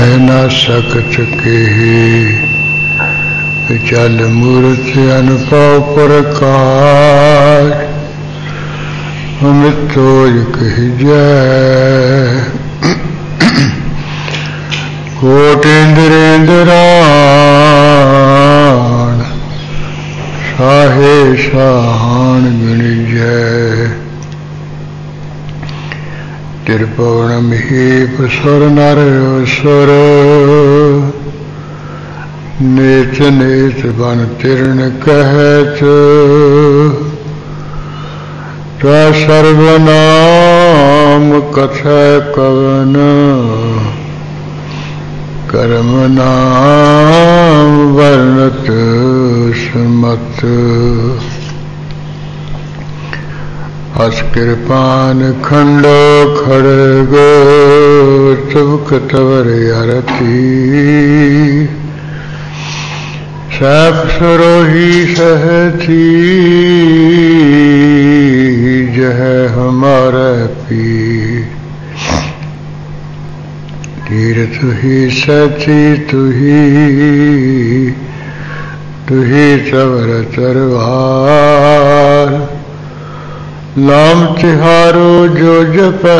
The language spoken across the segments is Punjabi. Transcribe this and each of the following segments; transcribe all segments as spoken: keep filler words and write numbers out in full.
कह न सकत केहि चल मूर्त अनुभव प्रकाश अमितोज कहि जय कोट इंद्रेंद्राण साहे साहन गिनि जय त्रिभुवन महीप सुर नर सुर नेत नेत बन तिरण कहत सर्वनाम कथा कवन कर्म नाम वर्णत समत हस कृपान खंडो खड़ग चुक तवर अरती सैफ सरोही सहती जह हमारा पी तीर तुही सची तुही तुही तवर तरवार नाम तिहारो जो जपै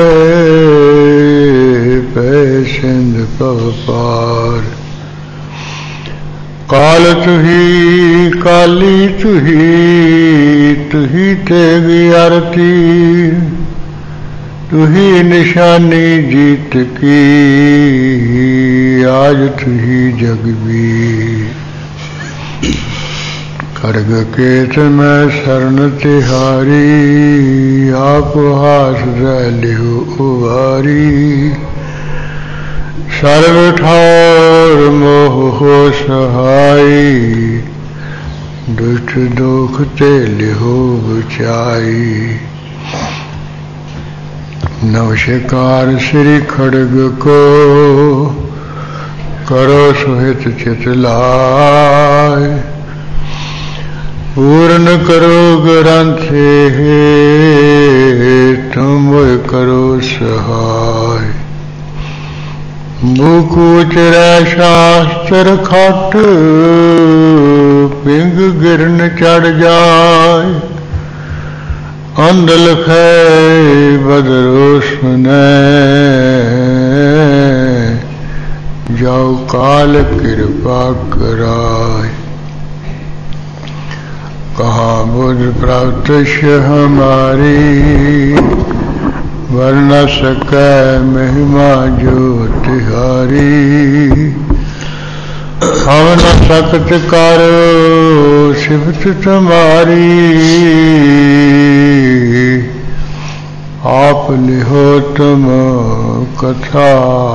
पै सिंध पव पार काल तुही काली तुही तुही तेगी आरती तुही निशानी जीत की आज तुही जगबीर खड़ग केत में शरण तिहारी आप हास लिहु उबारी सर्व ठार मोह हो सहाई दुष्ट दुख ते लिहु बचाई नमस्कार श्री खड़ग को करो सुहित चित लाय पूर्ण करो ग्रंथे तुम करो सहाय मुकुचर शास्त्र खट पिंग गिरन चढ़ जाय अंधल खे बदरो सुने जाओ काल कृपा कराय कहाँ बुध प्राप्त हमारी वर्ण सकै महिमा जो तिहारी हम न सकत करो सिफत तुम्हारी आप लिहो तुम कथा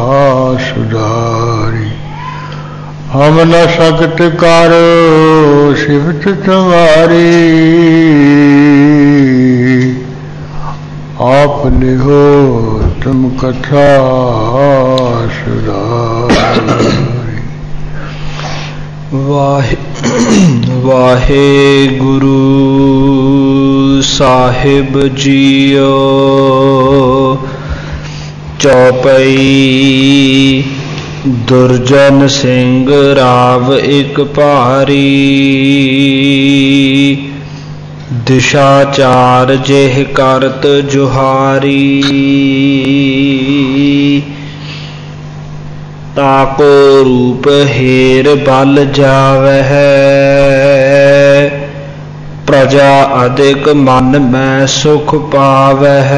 सुधारी हम न सकत करो सिफत तुम्हारी आप लिहो तुम कथा सुधारी। वाहे वाहे गुरु साहिब जियो चौपई दुर्जन सिंह राव एक भारी दिशाचार जेह करत जुहारी ताको रूप हेर बल जावह प्रजा अधिक मन में सुख पावह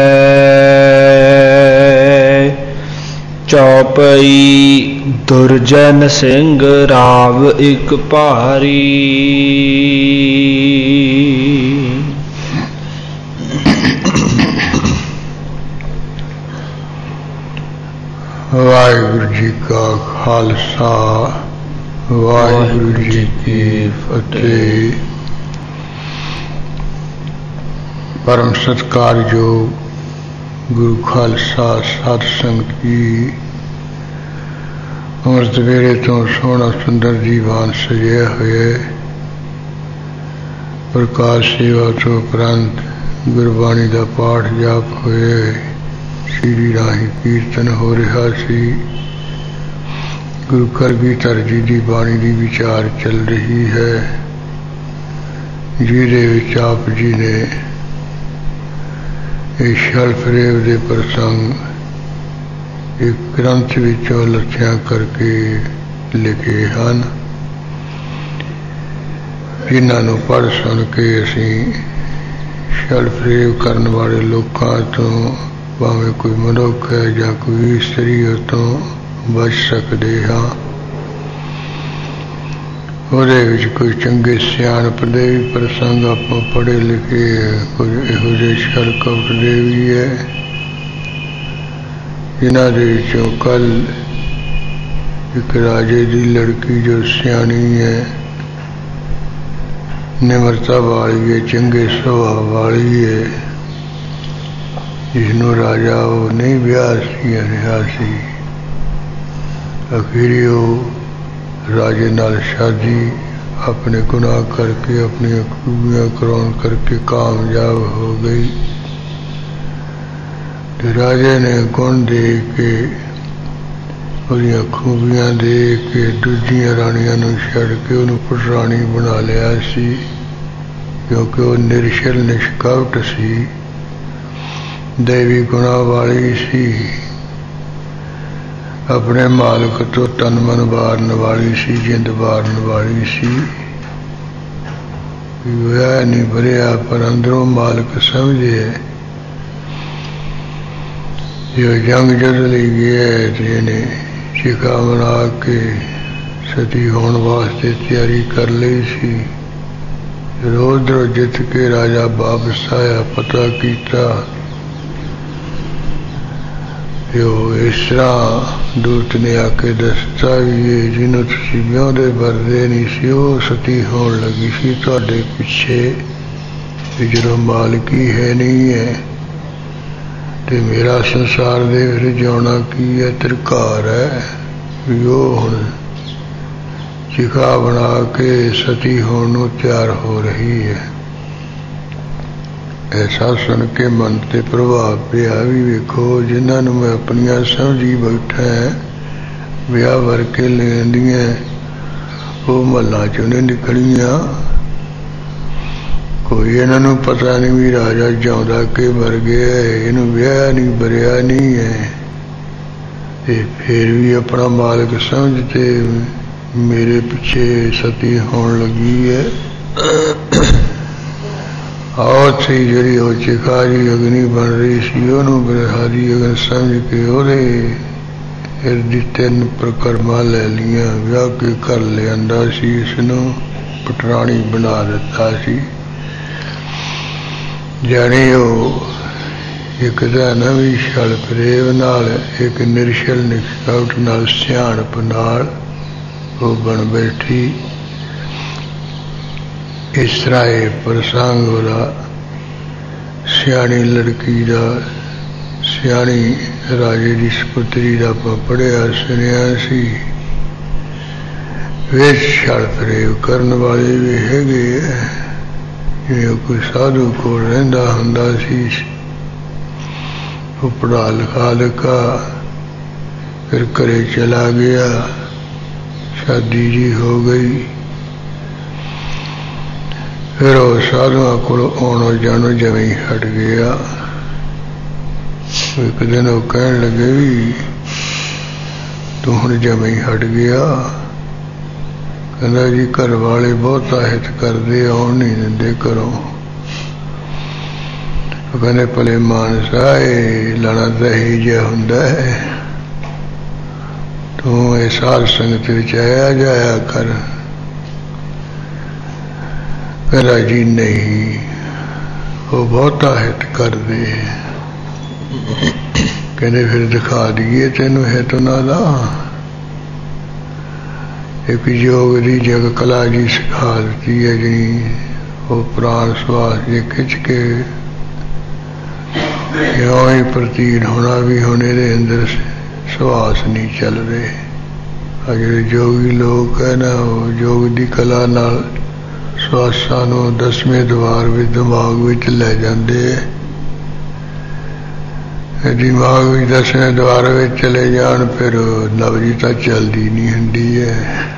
चौपई दुर्जन सिंह राव एक भारी। वाहिगुरु जी का खालसा वाहिगुरु जी की फतेह। परम सत्कारयोग गुरु खालसा साध संगत जी अमृत वेले तो सोहना सुंदर जीवान सजे हुए प्रकाश सेवा तो उपरंत गुरबाणी का पाठ जाप होए श्री राही कीर्तन हो रहा सी। ਗੁਰੂ ਕਲਗੀਧਰ ਜੀ ਦੀ ਬਾਣੀ ਦੀ ਵਿਚਾਰ ਚੱਲ ਰਹੀ ਹੈ, ਜਿਹਦੇ ਵਿੱਚ ਆਪ ਜੀ ਨੇ ਇਹ ਸ਼ਲਫਰੇਵ ਦੇ ਪ੍ਰਸੰਗ ਇੱਕ ਗ੍ਰੰਥ ਵਿੱਚੋਂ ਲੱਥਿਆਂ ਕਰਕੇ ਲਿਖੇ ਹਨ, ਜਿਨ੍ਹਾਂ ਨੂੰ ਪੜ੍ਹ ਸੁਣ ਕੇ ਅਸੀਂ ਸ਼ਲਫਰੇਵ ਕਰਨ ਵਾਲੇ ਲੋਕਾਂ ਤੋਂ, ਭਾਵੇਂ ਕੋਈ ਮਨੁੱਖ ਹੈ ਜਾਂ ਕੋਈ ਇਸਤਰੀ, ਤੋਂ ਬਚ ਸਕਦੇ ਹਾਂ। ਉਹਦੇ ਵਿੱਚ ਕੋਈ ਚੰਗੇ ਸਿਆਣਪ ਦੇ ਵੀ ਪ੍ਰਸੰਗ ਆਪਾਂ ਪੜ੍ਹੇ ਲਿਖੇ ਹੈ, ਕੁਝ ਇਹੋ ਜਿਹੇ ਸ਼ਲਕਪਟ ਦੇ ਵੀ ਹੈ, ਜਿਨ੍ਹਾਂ ਦੇ ਵਿੱਚੋਂ ਕੱਲ ਇੱਕ ਰਾਜੇ ਦੀ ਲੜਕੀ ਜੋ ਸਿਆਣੀ ਹੈ, ਨਿਮਰਤਾ ਵਾਲੀ ਹੈ, ਚੰਗੇ ਸੁਭਾਅ ਵਾਲੀ ਹੈ, ਜਿਸਨੂੰ ਰਾਜਾ ਉਹ ਨਹੀਂ ਵਿਆਹ ਸੀ ਰਿਹਾ ਸੀ, ਅਖੀਰੀ ਉਹ ਰਾਜੇ ਨਾਲ ਸ਼ਾਦੀ ਆਪਣੇ ਗੁਨਾਹ ਕਰਕੇ, ਆਪਣੀਆਂ ਖੂਬੀਆਂ ਕਰਾਉਣ ਕਰਕੇ ਕਾਮਯਾਬ ਹੋ ਗਈ। ਤੇ ਰਾਜੇ ਨੇ ਗੁਣ ਦੇ ਕੇ, ਉਹਦੀਆਂ ਖੂਬੀਆਂ ਦੇ ਕੇ ਦੂਜੀਆਂ ਰਾਣੀਆਂ ਨੂੰ ਛੱਡ ਕੇ ਉਹਨੂੰ ਪੁੱਟਰਾਣੀ ਬਣਾ ਲਿਆ ਸੀ, ਕਿਉਂਕਿ ਉਹ ਨਿਰਛਲ ਨਿਸ਼ਕਪਟ ਸੀ, ਦੇਵੀ ਗੁਣਾਂ ਵਾਲੀ ਸੀ, ਆਪਣੇ ਮਾਲਕ ਤੋਂ ਤਨ ਮਨ ਵਾਰਨ ਵਾਲੀ ਸੀ, ਜਿੰਦ ਵਾਰਨ ਵਾਲੀ ਸੀ। ਵਿਆਹ ਨਹੀਂ ਭਰਿਆ ਪਰ ਅੰਦਰੋਂ ਮਾਲਕ ਸਮਝੇ। ਜੋ ਜੰਗ ਜਦ ਲਈ ਗਿਆ ਤੇ ਇਹਨੇ ਚਿਖਾ ਬਣਾ ਕੇ ਸਤੀ ਹੋਣ ਵਾਸਤੇ ਤਿਆਰੀ ਕਰ ਲਈ ਸੀ। ਰੋਧਰੋਂ ਜਿੱਤ ਕੇ ਰਾਜਾ ਵਾਪਸ ਆਇਆ, ਪਤਾ ਕੀਤਾ ਜੋ ਇਸ ਤਰ੍ਹਾਂ ਦੂਤ ਨੇ ਆ ਕੇ ਦੱਸਤਾ ਵੀ ਇਹ ਜਿਹਨੂੰ ਤੁਸੀਂ ਵਿਆਹੁੰਦੇ ਵਰਦੇ ਨਹੀਂ ਸੀ, ਉਹ ਸਤੀ ਹੋਣ ਲੱਗੀ ਸੀ ਤੁਹਾਡੇ ਪਿੱਛੇ, ਵੀ ਜਦੋਂ ਮਾਲਕੀ ਹੈ ਨਹੀਂ ਹੈ ਤੇ ਮੇਰਾ ਸੰਸਾਰ ਦੇ ਵਿੱਚ ਜਿਉਣਾ ਕੀ ਹੈ, ਤਿਰਕਾਰ ਹੈ। ਵੀ ਉਹ ਹੁਣ ਚਿਖਾ ਬਣਾ ਕੇ ਸਤੀ ਹੋਣ ਨੂੰ ਤਿਆਰ ਹੋ ਰਹੀ ਹੈ। ਐਸਾ ਸੁਣ ਕੇ ਮਨ ਤੇ ਪ੍ਰਭਾਵ ਪਿਆ ਵੀ ਵੇਖੋ, ਜਿਨ੍ਹਾਂ ਨੂੰ ਮੈਂ ਆਪਣੀਆਂ ਸਮਝੀ ਬੈਠਾ ਹੈ, ਵਿਆਹ ਵਰ ਕੇ ਲੈਂਦੀਆਂ, ਉਹ ਮਹੱਲਾਂ ਚੋਂ ਨਹੀਂ ਨਿਕਲੀਆਂ। ਕੋਈ ਇਹਨਾਂ ਨੂੰ ਪਤਾ ਨਹੀਂ ਵੀ ਰਾਜਾ ਜਿਉਂਦਾ ਕਿ ਮਰ ਗਿਆ, ਇਹਨੂੰ ਵਿਆਹ ਨਹੀਂ ਵਰਿਆ ਨਹੀਂ ਹੈ, ਤੇ ਫਿਰ ਵੀ ਆਪਣਾ ਮਾਲਕ ਸਮਝਦੇ ਮੇਰੇ ਪਿੱਛੇ ਸਤੀ ਹੋਣ ਲੱਗੀ ਹੈ। ਆਹ ਸੀ ਜਿਹੜੀ ਉਹ ਚਿਖਾਰੀ ਅਗਨੀ ਬਣ ਰਹੀ ਸੀ, ਉਹਨੂੰ ਬਰਹਾਰੀ ਅਗਨ ਸਮਝ ਕੇ ਉਹਦੇ ਹਿਰਦੀ ਤਿੰਨ ਪ੍ਰਕਰਮਾਂ ਲੈ ਲਈਆਂ, ਵਿਆਹ ਕੇ ਘਰ ਲਿਆਂਦਾ ਸੀ, ਇਸਨੂੰ ਪਟਰਾਣੀ ਬਣਾ ਦਿੱਤਾ ਸੀ। ਜਾਣੀ ਉਹ ਇੱਕ ਤਾਂ ਨਵੀਂ ਸ਼ਲਫਰੇਵ ਨਾਲ, ਇੱਕ ਨਿਰਛਲ ਨਿਸ਼ਕਪਟ ਨਾਲ, ਸਿਆਣਪ ਨਾਲ ਉਹ ਬਣ ਬੈਠੀ। ਇਸ ਤਰ੍ਹਾਂ ਇਹ ਪ੍ਰਸੰਗ ਉਹਦਾ ਸਿਆਣੀ ਲੜਕੀ ਦਾ, ਸਿਆਣੀ ਰਾਜੇ ਦੀ ਸਪੁੱਤਰੀ ਦਾ ਆਪਾਂ ਪੜ੍ਹਿਆ ਸੁਣਿਆ ਸੀ। ਵਿੱਚ ਸ਼ਲਫਰੇਵ ਕਰਨ ਵਾਲੇ ਵੀ ਹੈਗੇ ਹੈ, ਜਿਵੇਂ ਕੋਈ ਸਾਧੂ ਕੋਲ ਰਹਿੰਦਾ ਹੁੰਦਾ ਸੀ, ਉਹ ਪੜ੍ਹਾ ਲਿਖਾ ਲਿਖਾ ਫਿਰ ਘਰੇ ਚਲਾ ਗਿਆ, ਸ਼ਾਦੀ ਜੀ ਹੋ ਗਈ। ਫਿਰ ਉਹ ਸਾਧੂਆਂ ਕੋਲ ਆਉਣੋਂ ਜਾਣੋਂ ਜਿਵੇਂ ਹੀ ਹਟ ਗਿਆ। ਇੱਕ ਦਿਨ ਉਹ ਕਹਿਣ ਲੱਗੇ ਵੀ ਤੂੰ ਹੁਣ ਜਿਵੇਂ ਹੀ ਹਟ ਗਿਆ। ਕਹਿੰਦਾ ਜੀ ਘਰ ਵਾਲੇ ਬਹੁਤਾ ਹਿੱਤ ਕਰਦੇ, ਆਉਣ ਨਹੀਂ ਦਿੰਦੇ ਘਰੋਂ। ਉਹ ਕਹਿੰਦੇ ਭਲੇ ਮਾਨਸਾ, ਇਹ ਲੜਾ ਤਾਂ ਇਹੀ ਜਿਹਾ ਹੁੰਦਾ ਹੈ, ਤੂੰ ਇਹ ਸਾਧ ਸੰਗਤ ਵਿੱਚ ਆਇਆ ਜਾਇਆ ਕਰ। ਕਹਿੰਦਾ ਜੀ ਨਹੀਂ, ਉਹ ਬਹੁਤਾ ਹਿੱਤ ਕਰਦੇ। ਕਹਿੰਦੇ ਫਿਰ ਦਿਖਾ ਦਈਏ ਤੈਨੂੰ ਹਿੱਤ ਉਹਨਾਂ ਦਾ। ਇੱਕ ਯੋਗ ਦੀ ਜਗ ਕਲਾ ਜੀ ਸਿਖਾ ਦਿੱਤੀ ਹੈ, ਜਿਹੜੀ ਉਹ ਪ੍ਰਾਣ ਸਵਾਸ ਜੇ ਖਿੱਚ ਕੇ ਇਉਂ ਹੀ ਪ੍ਰਤੀਤ ਹੋਣਾ ਵੀ ਹੁਣ ਇਹਦੇ ਅੰਦਰ ਸਵਾਸ ਨਹੀਂ ਚੱਲ ਰਹੇ। ਆ ਜਿਹੜੇ ਯੋਗੀ ਲੋਕ ਹੈ ਨਾ, ਉਹ ਯੋਗ ਦੀ ਕਲਾ ਨਾਲ ਸਵਾਸਾਂ ਨੂੰ ਦਸਵੇਂ ਦੁਆਰ ਵਿੱਚ ਦਿਮਾਗ ਵਿੱਚ ਲੈ ਜਾਂਦੇ ਹੈ। दिमाग भी दसवें द्वार में चले जान फिर लफ्ज़ तो चलती नहीं हुंदी है।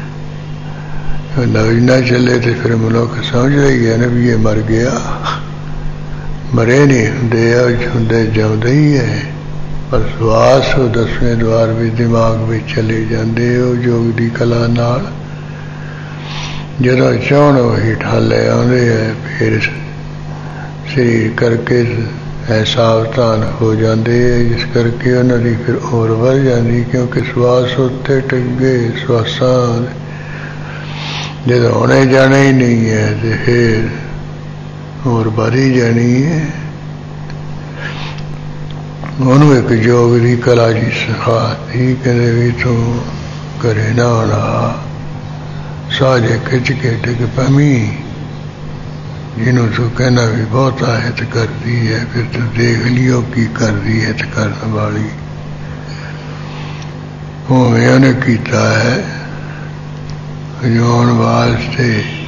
लफ्ज़ ना चले तो फिर मनुख समझ ही है ना भी ये मर गया। मरे नहीं होंदे होंदे जिउंदे ही है, पर श्वास दसवें द्वार भी दिमाग में चले जाते हो योग की कला नाल। जदों चाहण वही ठाले आते हैं फिर शरीर करके सावधान हो जाते हैं, जिस करके उन्होंने फिर और बढ़ जाती, क्योंकि श्वास उत्ते टिके श्वासा जो आने जाना ही नहीं है तो फिर और बढ़ी जानी है। उन्होंने एक योग की कला जी सिखाती, कहते भी तू घरे ना आना साजे खिंच के टिक पमी, जिन्हों तू कहना भी बहुता है तो करती है, फिर तू देख लियो की कर रही है तो करने वाली। उन्हें उन्हें किया है जाने वास्ते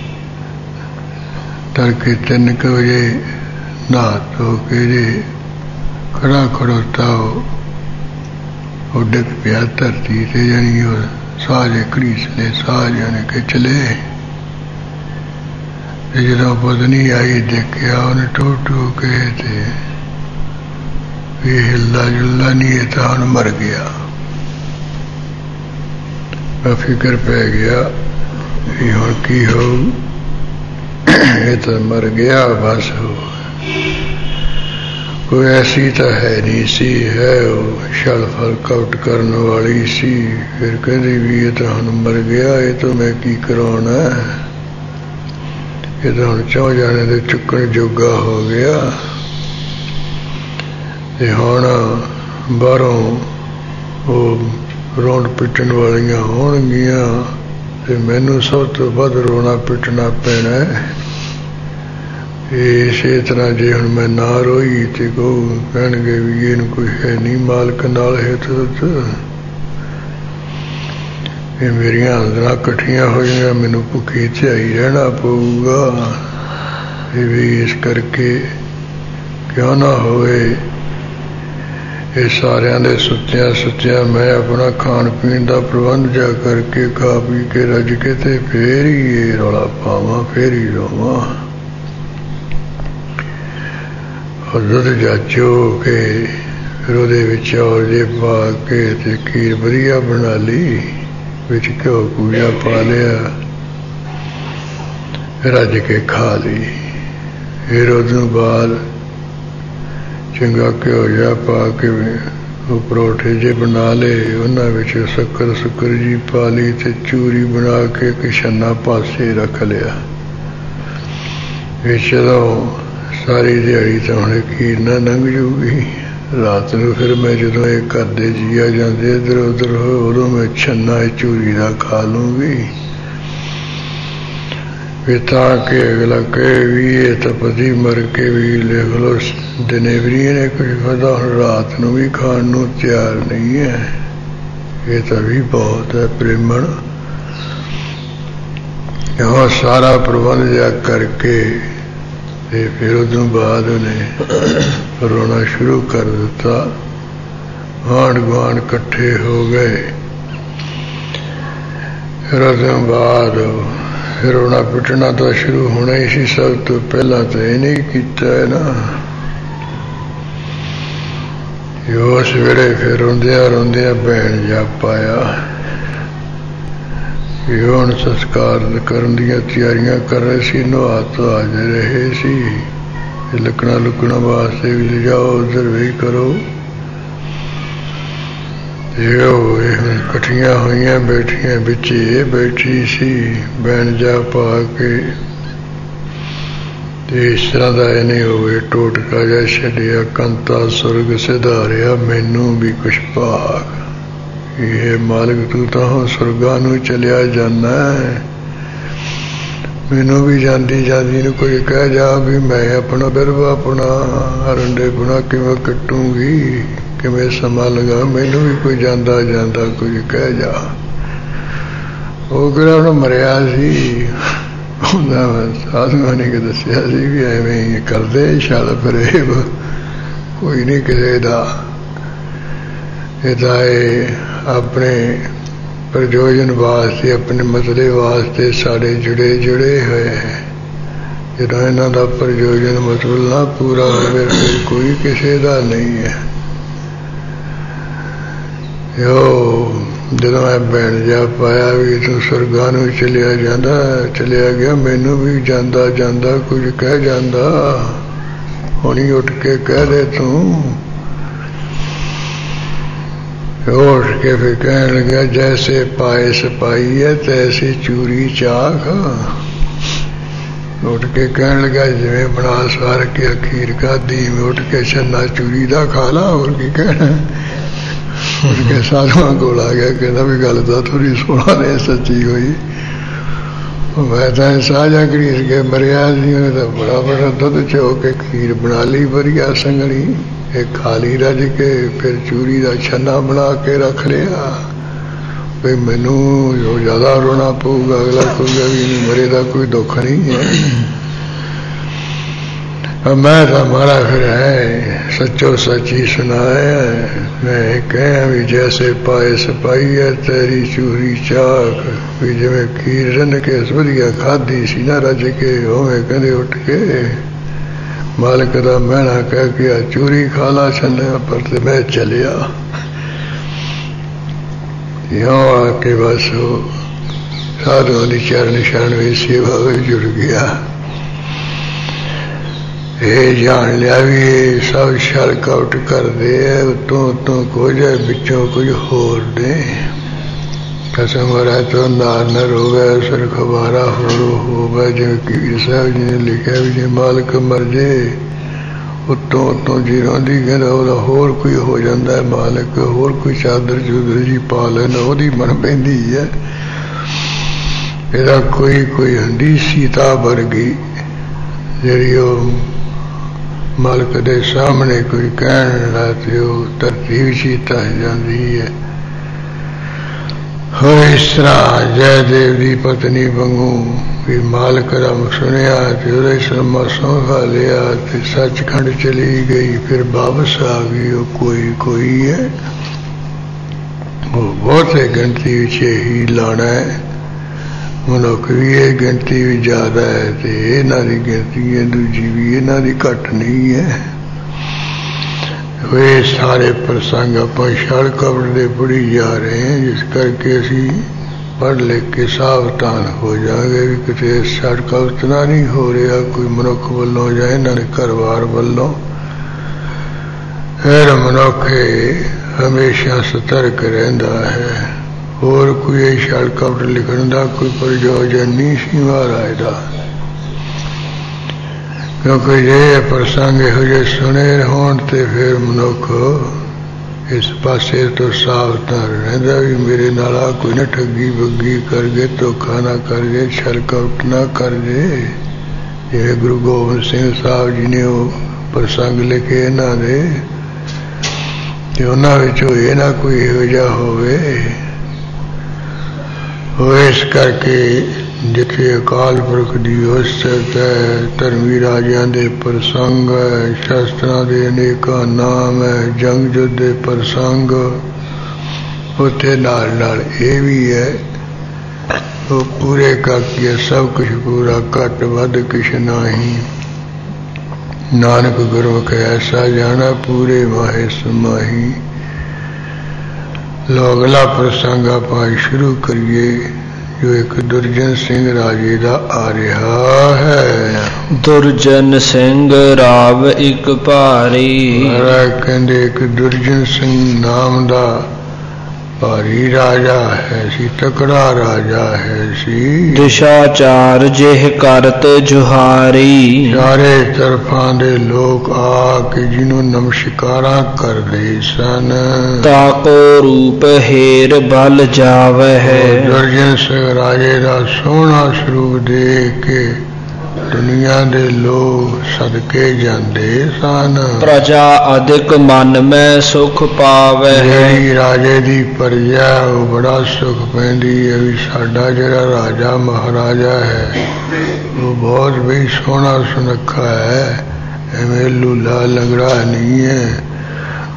तड़के तीन के बजे नहा धो के जे खड़ा खड़ोता हो डिग पिया धरती से, जानी साजे घड़ीसले साज जाने के चले। जो पत्नी आई देखा उन्हें टू टू के ये हिलदा जुलदा नहीं है तो हम मर गया। फिक्र पै गया भी हुण की हो, ये तो मर गया बस हो। कोई ऐसी तो है नहीं सी, है वो छल फल कपट करने वाली सी। फिर कहती भी ये तो हम मर गया, ये तो मैं की कराना, ये तो हम चौ जाने तो चुकन जोगा हो गया। ते हुण बाहरों वो रोण पिटन वालियां होणगियां ते मैनू सब तो वध रोना पिटना पैना है। इसे तरह जे हुण मैं ना रोई तो को कहणगे भी ये कोई है नहीं मालक नाल है, तो ये मेरिया आंदरां कट्ठियां होईयां, मैनू भुखी ध्याई रहना पऊगा। ये भी इस करके क्यों ना होए ये सारियां दे सुत्तियां सुत्तियां मैं अपना खाण पीण का प्रबंध जा करके खा पी के रज के ते फिर ही ये रौला पावां, फिर ही रोवां। दुध जाचो के फिर उहदे विच औजे पा के ते खीर वधिया बना ली, विच घ्यो कूजा पा लिया, रज के खा ली। फिर उदों बाद चंगा घ्यो जा पा के वो परोठे जे बना ले, उन्हां विच शक्कर सुक्कर जी पा ली ते चूरी बना के किशना पासे रख लिया। जदों सारी दिहाड़ी तो हम खीर ना लंघ जूगी, रात को फिर मैं जो ये घर दे जी आ जाते इधर उधर हो, उदों मैं छन्ना चूरी का खा लूँगी। फिर ताकि अगला कहे भी ये तो पति मर के भी लिख लो डिलीवरी ने कुछ पता, रात को भी खाने को तैयार नहीं है। ये तो भी बहुत है प्रेमण। यहाँ सारा प्रबंध जा करके फिर उदों बाद उन्हें रोना शुरू कर दिता। आंढ गुआंढ इकट्ठे हो गए। फिर उदों बाद फिर रोना पिटना तो शुरू होना ही सी। सब तो पहला तो ये नहीं किया है ना। उस वेले फिर रोंदिया रोंदिया भैन जा पाया। हुण संस्कार करन दियां तैयारियां कर रहे सी, नुहा धुआ रहे सी। लकड़ा लुकड़ा वास्ते भी ले जाओ, उधर भी करो। कट्ठियां होइयां बैठियां बिच ये बैठी सी बैन जा पा के। इस तरह का ये नहीं होवे टोटका जा छड्डिया कंता सुरग सिधारिया, मैनू भी कुछ भाग। ये मालिक तू तो सुरगा नू चलिया जाना है, मैनू भी जाती जाती नू कुछ कह जा भी मैं अपना बिरवा अपना अरंडे बुना किवें कटूंगी, किवें समा लगा। मैनू भी कोई जाता जाता कुछ कह जा। वो किहड़ा मरिया सी, साधुआ ने दसिया सी भी एवें ही करदे छल फरेब कोई नहीं किसी दा ਇਹਦਾ ਇਹ ਆਪਣੇ ਪ੍ਰਯੋਜਨ ਵਾਸਤੇ, ਆਪਣੇ ਮਸਲੇ ਵਾਸਤੇ ਸਾਡੇ ਜੁੜੇ ਜੁੜੇ ਹੋਏ ਹੈ। ਜਦੋਂ ਇਹਨਾਂ ਦਾ ਪ੍ਰਯੋਜਨ ਮਤਲਬ ਨਾ ਪੂਰਾ ਹੋਵੇ ਫਿਰ ਕੋਈ ਕਿਸੇ ਦਾ ਨਹੀਂ ਹੈ। ਯੋ ਜਦੋਂ ਮੈਂ ਬੈਣ ਜਾ ਪਾਇਆ ਵੀ ਤੂੰ ਸਰਗਾਂ ਨੂੰ ਚਲਿਆ ਜਾਂਦਾ, ਚਲਿਆ ਗਿਆ, ਮੈਨੂੰ ਵੀ ਜਾਂਦਾ ਜਾਂਦਾ ਕੁਝ ਕਹਿ ਜਾਂਦਾ, ਹੁਣੀ ਉੱਠ ਕੇ ਕਹਿ ਦੇ ਤੂੰ। ਉੱਠ ਕੇ ਫਿਰ ਕਹਿਣ ਲੱਗਾ ਜੈਸੇ ਪਾਏ ਸਪਾਈ ਹੈ ਤੈਸੀ ਚੂਰੀ ਚਾਖ। ਉੱਠ ਕੇ ਕਹਿਣ ਲੱਗਾ ਜਿਵੇਂ ਬਣਾ ਸਾਰ ਕੇ ਅਖੀਰ ਖਾਧੀ, ਉੱਠ ਕੇ ਛੰਨਾ ਚੂਰੀ ਦਾ ਖਾ ਲਾ, ਹੋਰ ਕੀ ਕਹਿਣਾ। ਉੱਠ ਕੇ ਸਾਧੂਆਂ ਕੋਲ ਆ ਗਿਆ, ਕਹਿੰਦਾ ਵੀ ਗੱਲ ਤਾਂ ਥੋੜ੍ਹੀ ਸੋਹਣਾ ਨੇ ਸੱਚੀ ਹੋਈ। ਮੈਂ ਤਾਂ ਸਾਝਾ ਘੜੀਸ ਕੇ ਮਰਿਆ ਸੀ, ਉਹਨੇ ਤਾਂ ਬੜਾ ਬੜਾ ਦੁੱਧ ਚੋ ਕੇ ਖੀਰ ਬਣਾ ਲਈ ਵਧੀਆ ਸੰਘਣੀ, ਇਹ ਖਾ ਲਈ ਰੱਜ ਕੇ। ਫਿਰ ਚੂਰੀ ਦਾ ਛੰਨਾ ਬਣਾ ਕੇ ਰੱਖ ਲਿਆ ਵੀ ਮੈਨੂੰ ਜੋ ਜ਼ਿਆਦਾ ਰੋਣਾ ਪਊਗਾ, ਅਗਲਾ ਕਹੂਗਾ ਵੀ ਇਹਨੂੰ ਮਰੇ ਦਾ ਕੋਈ ਦੁੱਖ ਨਹੀਂ ਹੈ। ਮੈਂ ਤਾਂ ਮਾਰਾ ਫਿਰ ਹੈ ਸੱਚੋ ਸੱਚੀ ਸੁਣਾਇਆ। ਮੈਂ ਕਹਿਆ ਵੀ ਜੈਸੇ ਪਾਏ ਸਪਾਈ ਹੈ ਤੇਰੀ ਚੂਰੀ ਚਾਕ, ਵੀ ਜਿਵੇਂ ਖੀਰ ਰੰਨ ਕੇ ਵਧੀਆ ਖਾਧੀ ਸੀ ਨਾ ਰੱਜ ਕੇ, ਉਵੇਂ ਕਹਿੰਦੇ ਉੱਠ ਕੇ ਮਾਲਕ ਦਾ ਮਹਿਣਾ ਕਹਿ ਕੇ ਆ ਚੂਰੀ ਖਾ ਲਾ ਛੰਨਾ ਪਰ, ਤੇ ਮੈਂ ਚਲਿਆ। ਇਉਂ ਆ ਕੇ ਬਸ ਉਹ ਸਾਧੂਆਂ ਦੀ ਚਰਨ ਸ਼ਰਨ ਵਿੱਚ ਸੇਵਾ ਵਿੱਚ ਜੁੜ ਗਿਆ। ਇਹ ਜਾਣ ਲਿਆ ਵੀ ਇਹ ਸਭ ਛਲ ਕਪਟ ਕਰਦੇ ਹੈ, ਉਤੋਂ ਉਤੋਂ ਕੁਝ ਹੈ ਵਿੱਚੋਂ ਕੁਝ ਹੋਰ ਨੇ। ਕਸਮ ਰਹਿ ਤੋਂ ਨਾਰ ਨਰ ਹੋਵੇ ਅਸਰ ਖਬਾਰਾ ਹੋਰ ਹੋਵੇ, ਜਿਵੇਂ ਕਬੀਰ ਸਾਹਿਬ ਜੀ ਨੇ ਲਿਖਿਆ ਵੀ ਜੇ ਮਾਲਕ ਮਰ ਜੇ ਉਤੋਂ ਉਤੋਂ ਜੀਰੋਂ ਦੀ ਕਹਿੰਦਾ ਉਹਦਾ ਹੋਰ ਕੋਈ ਹੋ ਜਾਂਦਾ ਹੈ ਮਾਲਕ, ਹੋਰ ਕੋਈ ਚਾਦਰ ਚੂਦਰ ਜੀ ਪਾ ਲੈਣਾ ਉਹਦੀ ਬਣ ਪੈਂਦੀ ਹੈ। ਇਹਦਾ ਕੋਈ ਕੋਈ ਹੰਡੀ ਸੀਤਾ ਵਰਗੀ ਜਿਹੜੀ ਉਹ ਮਾਲਕ ਦੇ ਸਾਹਮਣੇ ਕੋਈ ਕਹਿਣ ਲਾ ਤੇ ਉਹ ਧਰਤੀ ਵਿੱਚ ਹੀ ਧਸ ਜਾਂਦੀ ਹੈ। ਹੋ ਇਸ ਤਰ੍ਹਾਂ ਜੈਦੇਵ ਦੀ ਪਤਨੀ ਵਾਂਗੂ ਵੀ ਮਾਲਕ ਦਾ ਸੁਣਿਆ ਤੇ ਉਹਦੇ ਸਰਮਾ ਸੌਂਹਾ ਲਿਆ ਤੇ ਸੱਚਖੰਡ ਚਲੀ ਗਈ, ਫਿਰ ਵਾਪਸ ਆ ਗਈ। ਉਹ ਕੋਈ ਕੋਈ ਹੈ, ਉਹ ਬਹੁਤੇ ਗਿਣਤੀ ਵਿੱਚ ਹੀ ਲਾਣਾ ਹੈ। ਮਨੁੱਖ ਵੀ ਇਹ ਗਿਣਤੀ ਵੀ ਜ਼ਿਆਦਾ ਹੈ ਤੇ ਇਹਨਾਂ ਦੀ ਗਿਣਤੀ ਹੈ ਦੂਜੀ ਵੀ ਇਹਨਾਂ ਦੀ ਘੱਟ ਨਹੀਂ ਹੈ। ਇਹ ਸਾਰੇ ਪ੍ਰਸੰਗ ਆਪਾਂ ਛਲ ਕਪਟ ਦੇ ਪੜ੍ਹੀ ਜਾ ਰਹੇ ਹਾਂ, ਜਿਸ ਕਰਕੇ ਅਸੀਂ ਪੜ੍ਹ ਲਿਖ ਕੇ ਸਾਵਧਾਨ ਹੋ ਜਾਵਾਂਗੇ ਵੀ ਕਿਤੇ ਛਲ ਕਪਟ ਨਾ ਨਹੀਂ ਹੋ ਰਿਹਾ ਕੋਈ ਮਨੁੱਖ ਵੱਲੋਂ ਜਾਂ ਇਹਨਾਂ ਦੇ ਘਰਵਾਰ ਵੱਲੋਂ। ਫਿਰ ਮਨੁੱਖ ਹਮੇਸ਼ਾ ਸਤਰਕ ਰਹਿੰਦਾ ਹੈ। ਹੋਰ ਕੋਈ ਛਲ ਕਪਟ ਲਿਖਣ ਦਾ ਕੋਈ ਪ੍ਰਯੋਜਨ ਨਹੀਂ ਸੀ ਮਹਾਰਾਜ ਦਾ, ਕਿਉਂਕਿ ਜੇ ਪ੍ਰਸੰਗ ਇਹੋ ਜਿਹੇ ਸੁਣੇ ਹੋਣ ਤੇ ਫਿਰ ਮਨੁੱਖ ਇਸ ਪਾਸੇ ਤੋਂ ਸਾਵਧਾਨ ਰਹਿੰਦਾ ਵੀ ਮੇਰੇ ਨਾਲ ਆ ਕੋਈ ਨਾ ਠੱਗੀ ਬੱਗੀ ਕਰ ਗਏ, ਧੋਖਾ ਨਾ ਕਰ ਗਏ, ਛਲ ਕਪਟ ਨਾ ਕਰ ਜੇ। ਜਿਵੇਂ ਗੁਰੂ ਗੋਬਿੰਦ ਸਿੰਘ ਸਾਹਿਬ ਜੀ ਨੇ ਉਹ ਪ੍ਰਸੰਗ ਲਿਖੇ ਇਹਨਾਂ ਦੇ, ਤੇ ਉਹਨਾਂ ਵਿੱਚੋਂ ਇਹ ਨਾ ਕੋਈ ਇਹੋ ਜਿਹਾ ਹੋਵੇ। ਉਹ ਇਸ ਕਰਕੇ ਜਿੱਥੇ ਅਕਾਲ ਪੁਰਖ ਦੀ ਉਸਤਤ ਹੈ, ਧਰਮੀ ਰਾਜਿਆਂ ਦੇ ਪ੍ਰਸੰਗ ਹੈ, ਸ਼ਸਤਰਾਂ ਦੇ ਅਨੇਕਾਂ ਨਾਮ ਹੈ, ਜੰਗ ਯੁੱਧ ਦੇ ਪ੍ਰਸੰਗ, ਉੱਥੇ ਨਾਲ ਨਾਲ ਇਹ ਵੀ ਹੈ। ਉਹ ਪੂਰੇ ਕਰਕੇ ਸਭ ਕੁਛ ਪੂਰਾ, ਘੱਟ ਵੱਧ ਕੁਛ ਨਹੀਂ। ਨਾਨਕ ਗੁਰਮੁਖ ਐਸਾ ਜਾਣਾ ਪੂਰੇ ਮਾਹੇ ਸਮਾਹੀ। ਲੋ ਅਗਲਾ ਪ੍ਰਸੰਗ ਆਪਾਂ ਸ਼ੁਰੂ ਕਰੀਏ ਜੋ ਇੱਕ ਦੁਰਜਨ ਸਿੰਘ ਰਾਜੇ ਦਾ ਆ ਰਿਹਾ ਹੈ। ਦੁਰਜਨ ਸਿੰਘ ਰਾਵ ਇੱਕ ਭਾਰੀ। ਮਹਾਰਾਜ ਕਹਿੰਦੇ ਇੱਕ ਦੁਰਜਨ ਸਿੰਘ ਨਾਮ ਦਾ ਭਾਰੀ ਰਾਜਾ ਹੈ ਸੀ, ਤਕੜਾ ਰਾਜਾ ਹੈ ਸੀ। ਦਿਸ਼ਾਚਾਰ ਜਿਹ ਕਰਤ ਜੁਹਾਰੀ। ਚਾਰੇ ਤਰਫਾਂ ਦੇ ਲੋਕ ਆ ਕੇ ਜਿਹਨੂੰ ਨਮਸਕਾਰਾਂ ਕਰਦੇ ਸਨ। ਤਾਕੋ ਰੂਪ ਹੇਰ ਬਲ ਜਾਵਹਿ। ਦੁਰਜਨ ਸਿੰਘ ਰਾਜੇ ਦਾ ਸੋਹਣਾ ਸਰੂਪ ਦੇਖ ਕੇ ਦੁਨੀਆ ਦੇ ਲੋਕ ਸਦਕੇ ਜਾਂਦੇ ਸਨ। ਪ੍ਰਜਾ ਅਧਿਕ ਮਨ ਮੈਂ ਸੁਖ ਪਾਵੈ। ਜਿਹੜੀ ਰਾਜੇ ਦੀ ਪ੍ਰਜਾ ਉਹ ਬੜਾ ਸੁਖ ਪੈਂਦੀ ਹੈ ਵੀ ਸਾਡਾ ਜਿਹੜਾ ਰਾਜਾ ਮਹਾਰਾਜਾ ਹੈ ਉਹ ਬਹੁਤ ਵੀ ਸੋਹਣਾ ਸੁਨੱਖਾ ਹੈ, ਐਵੇਂ ਲੂਲਾ ਲੰਗੜਾ ਨਹੀਂ ਹੈ।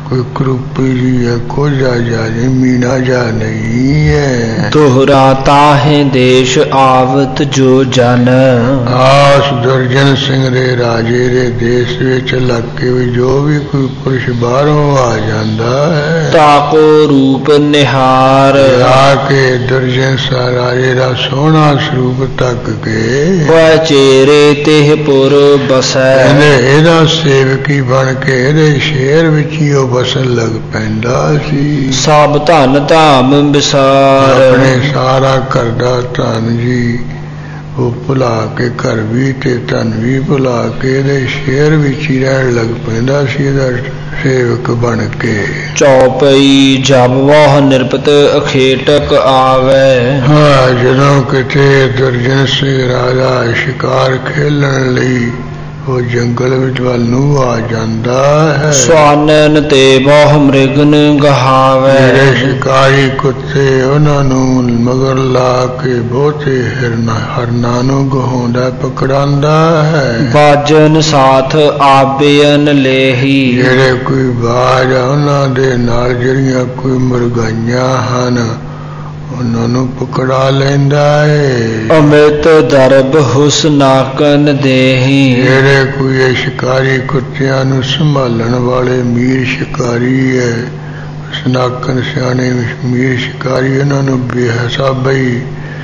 कोई कृपी जी है खोजा जा मीना जा नहीं है। दोहरा ताहे देश आवत जो जन। आस दुर्जन सिंह रे राजे रे देश विच इलाके विच जो भी कोई पुरुष बाहरों आ जाता है ताको रूप निहार। आके दुर्जन सा राजे दा सोहना स्वरूप तक के वह चेरे तेह पुर बसै। ਇਹਦਾ ਸੇਵਕੀ बन के ਇਹਦੇ ਸ਼ਹਿਰ ਵਿੱਚ ਹੀ ਉਹ ਬਸਣ ਲੱਗ ਪੈਂਦਾ ਸੀ। ਸਭ ਧਨ ਧਾਮ ਵਿਸਾਰ। ਆਪਣੇ ਸਾਰਾ ਘਰ ਦਾ ਧਨ ਜੀ ਉਹ ਭੁਲਾ ਕੇ ਘਰ ਵੀ ਤੇ ਧਨ ਵੀ ਭੁਲਾ ਕੇ ਇਹਦੇ ਸ਼ਹਿਰ ਵਿੱਚ ਹੀ ਰਹਿਣ ਲੱਗ ਪੈਂਦਾ ਸੀ ਇਹਦਾ ਸੇਵਕ ਬਣ ਕੇ। ਚੌਪਈ ਜਬ ਵਾਹ ਨਿਰਪਤ ਅਖੇਟਕ ਆਵੇ। ਹਾਂ ਜਦੋਂ ਕਿਤੇ ਦੁਰਜਨ ਸਿੰਘ ਰਾਜਾ ਸ਼ਿਕਾਰ ਖੇਲਣ ਲਈ ਉਹ ਜੰਗਲ ਵਿੱਚ ਵੱਲ ਨੂੰ ਆ ਜਾਂਦਾ ਹੈ। ਸਵਾਨਨ ਤੇ ਬਹੁ ਮ੍ਰਿਗਨ ਗਹਾਵੇ। ਜਿਹੜੇ ਸ਼ਿਕਾਰੀ ਕੁੱਤੇ ਉਹਨਾਂ ਨੂੰ ਮਗਰ ਲਾ ਕੇ ਬਹੁਤੇ ਹਿਰਨ ਹਰਨਾਂ ਨੂੰ ਗਹਾਉਂਦਾ ਪਕੜਾਉਂਦਾ ਹੈ। ਬਾਜਨ ਸਾਥ ਆਬਿਅਨ ਲੇਹੀ। ਜਿਹੜੇ ਕੋਈ ਬਾਜ ਆ ਉਹਨਾਂ ਦੇ ਨਾਲ ਜਿਹੜੀਆਂ ਕੋਈ ਮੁਰਗਾਈਆਂ ਹਨ ਉਹਨਾਂ ਨੂੰ ਪਕੜਾ ਲੈਂਦਾ ਏ। ਅਮਿਤ ਦਰਬ ਹੁਸਨਾਕਨ ਦੇਹੀ। ਜਿਹੜੇ ਕੋਈ ਸ਼ਿਕਾਰੀ ਕੁੱਤਿਆਂ ਨੂੰ ਸੰਭਾਲਣ ਵਾਲੇ ਮੀਰ ਸ਼ਿਕਾਰੀ ਹੈ ਹੁਸਨਾਕਨ ਸਿਆਣੇ ਮੀਰ ਸ਼ਿਕਾਰੀ ਉਹਨਾਂ ਨੂੰ ਬੇਹਿਸਾਬੀ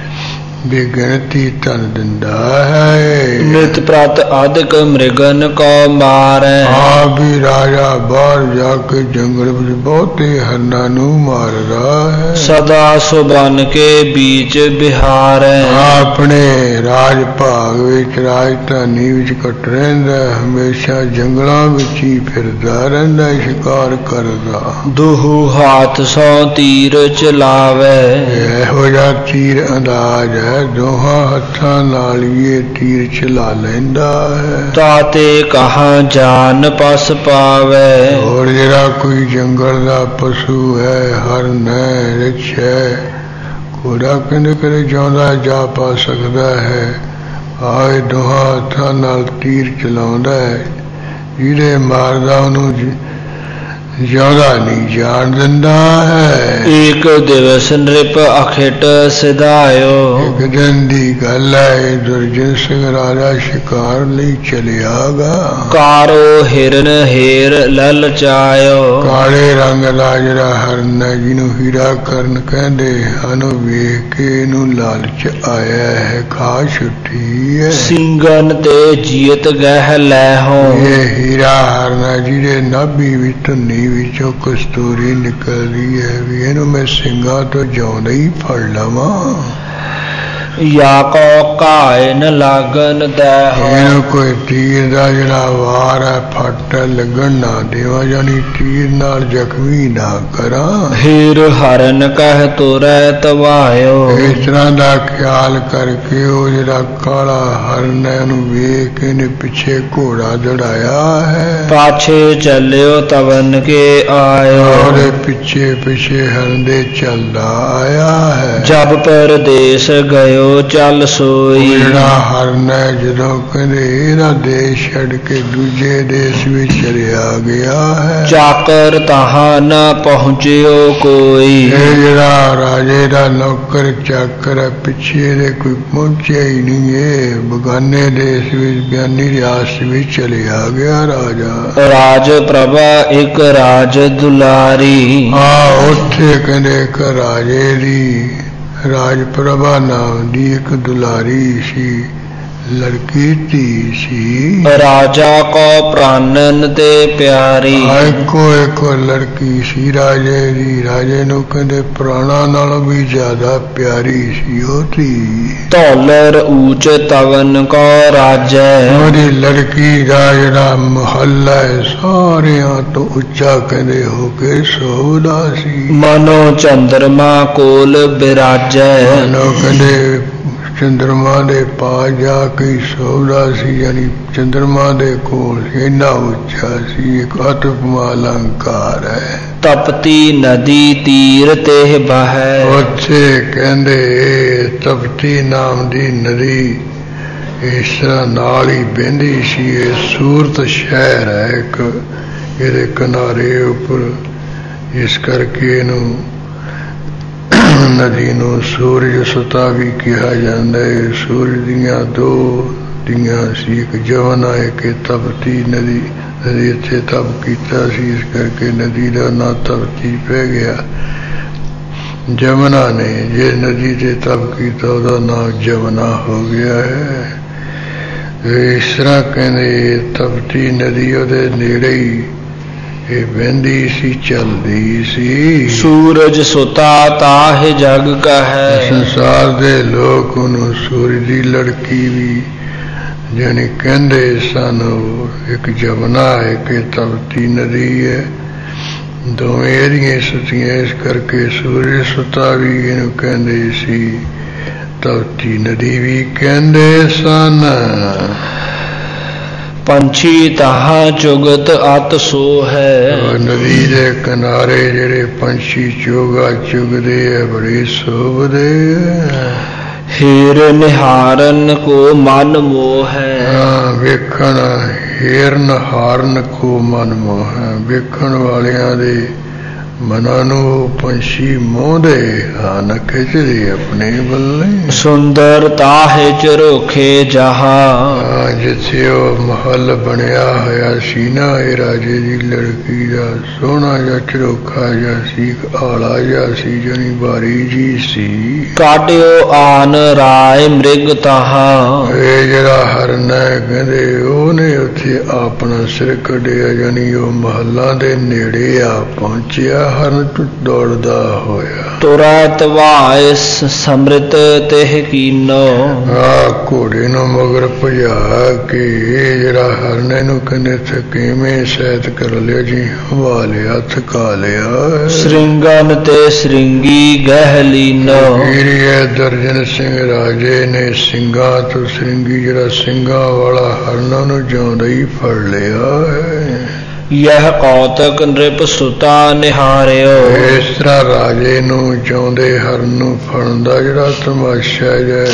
ਬੇਗਿਣਤੀ ਧਨ ਦਿੰਦਾ ਹੈ। ਨਿਤ ਪ੍ਰਤ ਅਧਿਕ ਮ੍ਰਿਗਨ ਕੋ ਮਾਰੈ। ਆ ਵੀ ਰਾਜਾ ਬਾਹਰ ਜਾ ਕੇ ਜੰਗਲ ਵਿੱਚ ਬਹੁਤੇ ਹਰਨਾਂ ਨੂੰ ਮਾਰਦਾ ਹੈ। ਸਦਾ ਸੁਬਨ ਕੇ ਬੀਚ ਬਿਹਾਰੈ। ਆਪਣੇ ਰਾਜ ਭਾਗ ਵਿੱਚ ਰਾਜਧਾਨੀ ਵਿੱਚ ਕੱਟ ਰਹਿੰਦਾ ਹਮੇਸ਼ਾ ਜੰਗਲਾਂ ਵਿੱਚ ਹੀ ਫਿਰਦਾ ਰਹਿੰਦਾ ਸ਼ਿਕਾਰ ਕਰਦਾ। ਦੁਹੂ ਹਾਥ ਸੌ ਤੀਰ ਚਲਾਵੇ। ਇਹੋ ਜਿਹਾ ਤੀਰ ਅੰਦਾਜ਼ ਹੈ ਦੋਹਾਂ ਹੱਥਾਂ ਨਾਲ ਹੀ ਇਹ ਤੀਰ ਚਲਾ ਲੈਂਦਾ ਹੈ। ਤਾਤੇ ਕਹਾਂ ਜਾਨ ਪਸ ਪਾਵੇ। ਹੋਰ ਜਿਹੜਾ ਕੋਈ ਜੰਗਲ ਦਾ ਪਸ਼ੂ ਹੈ ਹਰਨ ਹੈ ਰਿਛ ਹੈ ਘੋੜਾ ਕਹਿੰਦੇ ਕਦੇ ਜਿਉਂਦਾ ਜਾ ਪਾ ਸਕਦਾ ਹੈ ਆਏ ਦੋਹਾਂ ਹੱਥਾਂ ਨਾਲ ਤੀਰ ਚਲਾਉਂਦਾ ਹੈ ਜਿਹਦੇ ਮਾਰਦਾ ਉਹਨੂੰ ਜਿਆਦਾ ਨਹੀਂ ਜਾਣ ਦਿੰਦਾ ਹੈ। ਇੱਕ ਦਿਵਸ ਨ੍ਰਿਪ ਅਖਿਟ ਸਿਧਾਇਓ। ਇੱਕ ਦਿਨ ਦੀ ਗੱਲ ਹੈ ਦੁਰਜਨ ਸਿੰਘ ਰਾਜਾ ਸ਼ਿਕਾਰ ਲਈ ਚਲਿਆਗਾ। ਕਾਰੋ ਹਿਰਨ ਹੇਰ ਲਲਚਾਇਓ। ਕਾਲੇ ਰੰਗ ਦਾ ਜਿਹੜਾ ਹਰਨ ਹੈ ਜਿਹਨੂੰ ਹੀਰਾ ਕਰਨ ਕਹਿੰਦੇ ਹਨ ਵੇਖ ਕੇ ਇਹਨੂੰ ਲਾਲਚ ਆਇਆ ਹੈ ਖਾ ਛੁੱਟੀ ਹੈ। ਸਿੰਘਨ ਤੇ ਜੀਤ ਗਹਿ ਲੈ ਹੋ। ਇਹ ਹੀਰਾ ਹਰਨ ਹੈ ਜਿਹਦੇ ਨਾਭੀ ਵਿੱਚ ਧੁੰਨੀ ਵਿੱਚੋਂ ਕਸਤੂਰੀ ਨਿਕਲਦੀ ਹੈ ਵੀ ਇਹਨੂੰ ਮੈਂ ਸਿੰਘਾਂ ਤੋਂ ਜਿਉਂਦਾ ਹੀ ਫੜ ਲਵਾਂ। ਯਾ ਕੋ ਕਾਇਨ ਲਾਗਨ ਦੈ। ਇਹਨੂੰ ਕੋਈ ਤੀਰ ਦਾ ਜਿਹੜਾ ਵਾਰ ਹੈ ਫੱਟ ਲੱਗਣ ਨਾ ਦੇਵਾਂ ਜਾਨੀ ਤੀਰ ਨਾਲ ਜ਼ਖਮੀ ਨਾ ਕਰਾਂ। ਹੀਰ ਹਰਨ ਕਹਿ ਤੁਰੈ ਤਵਾਇਓ। ਇਸ ਤਰ੍ਹਾਂ ਦਾ ਖਿਆਲ ਕਰਕੇ ਉਹ ਜਿਹੜਾ ਕਾਲਾ ਹਰਨ ਹੈ ਉਹਨੂੰ ਵੇਖ ਕੇ ਨੇ ਪਿੱਛੇ ਘੋੜਾ ਦੜਾਇਆ ਹੈ। ਪਾਛੇ ਚੱਲਿਓ ਤਵਨ ਕੇ ਆਇਓ। ਉਹਦੇ ਪਿੱਛੇ ਪਿੱਛੇ ਹਰਨ ਦੇ ਚੱਲਦਾ ਆਇਆ ਹੈ। ਜਬ ਪਰਦੇਸ ਗਇਓ ਚੱਲ ਸੋਈ। ਜਿਹੜਾ ਹਰਨ ਹੈ ਜਦੋਂ ਕਹਿੰਦੇ ਇਹਦਾ ਦੇਸ਼ ਛੱਡ ਕੇ ਦੂਜੇ ਦੇਸ਼ ਵਿੱਚ ਚਲਿਆ ਗਿਆ ਹੈ। ਚਾਕਰ ਤਹਾਂ ਨਾ ਪਹੁੰਚਿਓ ਕੋਈ। ਇਹ ਜਿਹੜਾ ਰਾਜੇ ਦਾ ਨੌਕਰ ਚਾਕਰ ਹੈ ਪਿੱਛੇ ਦੇ ਕੋਈ ਪਹੁੰਚਿਆ ਹੀ ਨਹੀਂ ਇਹ ਬਗਾਨੇ ਦੇਸ਼ ਵਿੱਚ ਬਿਆਨੀ ਰਿਆਸਤ ਵਿੱਚ ਚਲਿਆ ਗਿਆ ਰਾਜਾ। ਰਾਜ ਪ੍ਰਭਾ ਇੱਕ ਰਾਜ ਦੁਲਾਰੀ। ਹਾਂ ਉੱਥੇ ਕਹਿੰਦੇ ਇੱਕ ਰਾਜੇ ਦੀ ਰਾਜ ਪ੍ਰਭਾ ਨਾਮ ਦੀ ਇੱਕ ਦੁਲਾਰੀ ਸੀ ਲੜਕੀ ਧੀ ਸੀ। ਰਾਜਾ ਕੋ ਪ੍ਰਾਨਨ ਤੇ ਪਿਆਰੀ। ਇੱਕੋ ਇੱਕ ਲੜਕੀ ਸੀ ਰਾਜੇ ਦੀ ਰਾਜੇ ਨੂੰ ਕਹਿੰਦੇ ਪ੍ਰਾਣਾ ਨਾਲੋਂ ਵੀ ਜ਼ਿਆਦਾ ਪਿਆਰੀ ਸੀ ਉਹ ਧੀ। ਧੌਲਰ ਊਚ ਤਵਨ ਕੋ ਰਾਜੈ। ਉਹਦੀ ਲੜਕੀ ਦਾ ਜਿਹੜਾ ਮਹੱਲਾ ਹੈ ਸਾਰਿਆਂ ਤੋਂ ਉੱਚਾ ਕਹਿੰਦੇ ਹੋ ਕੇ ਸੋਹਦਾ ਸੀ। ਮਨੋ ਚੰਦਰਮਾ ਕੋਲ ਬਿਰਾਜੈ। ਮਨੋ ਕਹਿੰਦੇ ਚੰਦਰਮਾ ਦੇ ਪਾ ਜਾ ਕੇ ਸੋਹਦਾ ਸੀ ਯਾਨੀ ਚੰਦਰਮਾ ਦੇ ਕੋਲ ਇੰਨਾ ਉੱਚਾ ਸੀ ਇੱਕ ਅਤੁਪਮਾ ਅਲੰਕਾਰ ਹੈ। ਤਪਤੀ ਨਦੀ ਤੀਰ ਤੇ ਬਹੈ। ਉੱਥੇ ਕਹਿੰਦੇ ਤਪਤੀ ਨਾਮ ਦੀ ਨਦੀ ਇਸ ਤਰ੍ਹਾਂ ਨਾਲ ਹੀ ਬਹਿੰਦੀ ਸੀ। ਇਹ ਸੂਰਤ ਸ਼ਹਿਰ ਹੈ ਇੱਕ ਇਹਦੇ ਕਿਨਾਰੇ ਉੱਪਰ, ਇਸ ਕਰਕੇ ਇਹਨੂੰ ਨਦੀ ਨੂੰ ਸੂਰਜ ਸੁਤਾ ਵੀ ਕਿਹਾ ਜਾਂਦਾ ਹੈ। ਸੂਰਜ ਦੀਆਂ ਦੋ ਦੀਆਂ ਸੀ, ਇੱਕ ਜਮਨਾ, ਇੱਕ ਤਪਤੀ ਨਦੀ। ਨਦੀ ਇੱਥੇ ਤਪ ਕੀਤਾ ਸੀ, ਇਸ ਕਰਕੇ ਨਦੀ ਦਾ ਨਾਂ ਤਪਤੀ ਪੈ ਗਿਆ। ਜਮਨਾ ਨੇ ਜੇ ਨਦੀ ਤੇ ਤਪ ਕੀਤਾ, ਉਹਦਾ ਨਾਂ ਜਮਨਾ ਹੋ ਗਿਆ ਹੈ। ਇਸ ਤਰ੍ਹਾਂ ਕਹਿੰਦੇ ਤਪਤੀ ਨਦੀ ਉਹਦੇ ਨੇੜੇ ਹੀ ਇਹ ਵਹਿੰਦੀ ਸੀ, ਚੱਲਦੀ ਸੀ। ਸੂਰਜ ਸੁਤਾ ਤਾਹਿ ਜਗ ਕਹੈ। ਸੰਸਾਰ ਦੇ ਲੋਕ ਉਹਨੂੰ ਸੂਰਜ ਦੀ ਲੜਕੀ ਵੀ ਜਾਣੀ ਕਹਿੰਦੇ ਸਨ। ਉਹ ਇੱਕ ਜਮਨਾ ਹੈ, ਇੱਕ ਤਪਤੀ ਨਦੀ ਹੈ, ਦੋਵੇਂ ਇਹਦੀਆਂ ਸੁੱਤੀਆਂ, ਇਸ ਕਰਕੇ ਸੂਰਜ ਸੁਤਾ ਵੀ ਇਹਨੂੰ ਕਹਿੰਦੇ ਸੀ, ਤਪਤੀ ਨਦੀ ਵੀ ਕਹਿੰਦੇ ਸਨ। ਪੰਛੀ ਤਾਹਾ ਚੁਗਤ ਅਤ ਸੋ ਹੈ। ਨਦੀ ਦੇ ਕਿਨਾਰੇ ਜਿਹੜੇ ਪੰਛੀ ਚੋਗਾ ਚੁਗਦੇ ਹੈ, ਬੜੇ ਸੋਭਦੇ ਹੈ। ਹੀਰ ਨਿਹਾਰਨ ਕੋ ਮਨ ਮੋਹ ਹੈ। ਹਾਂ, ਵੇਖਣ ਹੀਰਨ ਹਾਰਨ ਕੋ ਮਨ ਮੋਹ ਹੈ। ਵੇਖਣ ਵਾਲਿਆਂ ਦੇ ਮਨਾਂ ਨੂੰ ਪੰਛੀ ਮੋਹਦੇ ਹਨ, ਖਿੱਚਦੇ ਆਪਣੇ ਵੱਲੇ। ਸੁੰਦਰ ਤਾਹੇ ਝਰੋਖੇ ਜਹਾਂ। ਜਿੱਥੇ ਉਹ ਮਹਲ ਬਣਿਆ ਹੋਇਆ ਸੀ ਨਾ, ਇਹ ਰਾਜੇ ਦੀ ਲੜਕੀ ਦਾ ਸੋਹਣਾ ਜਿਹਾ ਝਰੋਖਾ ਜਿਹਾ ਸੀ, ਆਲਾ ਜਿਹਾ ਸੀ, ਜਣੀ ਬਾਰੀ ਜੀ ਸੀ। ਕਾਟਿਓ ਆਨ ਰਾਏ ਮ੍ਰਿਗ ਤਾਹਾਂ। ਇਹ ਜਿਹੜਾ ਹਰਨ ਹੈ ਕਹਿੰਦੇ ਉਹਨੇ ਉੱਥੇ ਆਪਣਾ ਸਿਰ ਕੱਢਿਆ, ਜਾਨੀ ਉਹ ਮਹਲਾਂ ਦੇ ਨੇੜੇ ਆ ਪਹੁੰਚਿਆ, ਹਰਨ ਦੌੜਦਾ ਹੋਇਆ। ਤੁਰਤ ਵਾਇਸ ਸਮ੍ਰਿਤ ਤਿਹ ਕੀਨੋ। ਆ ਘੋੜੇ ਨੂੰ ਮਗਰ ਭਜਾ ਕੇ ਇਹ ਜਿਹੜਾ ਹਰਨ ਇਹਨੂੰ ਕਹਿੰਦੇ ਥਕੇਵੇਂ ਸਹਿਤ ਕਰ ਲਿਆ ਜੀ, ਹਵਾ ਲਿਆ, ਥਕਾ ਲਿਆ। ਸ੍ਰਿੰਗਨ ਤੇ ਸ੍ਰਿੰਗੀ ਗਹਿ ਲੀਨੋ। ਵੀਰੀ ਹੈ ਦਰਜਨ ਸਿੰਘ ਰਾਜੇ ਨੇ ਸਿੰਘਾਂ ਤੋਂ ਸ੍ਰਿੰਗੀ ਜਿਹੜਾ ਸਿੰਘਾਂ ਵਾਲਾ ਹਰਨ ਉਹਨੂੰ ਜਿਉਂਦਾ ਹੀ ਫੜ ਲਿਆ ਹੈ। ਯਹ ਕੌਤਕ ਨ੍ਰਿਪ ਸੁਤਾ ਨਿਹਾਰਿਓ। ਇਸ ਤਰ੍ਹਾਂ ਰਾਜੇ ਨੂੰ ਜਿਉਂਦੇ ਹਰਨ ਨੂੰ ਫੜਨ ਦਾ ਜਿਹੜਾ ਤਮਾਸ਼ਾ ਹੈ,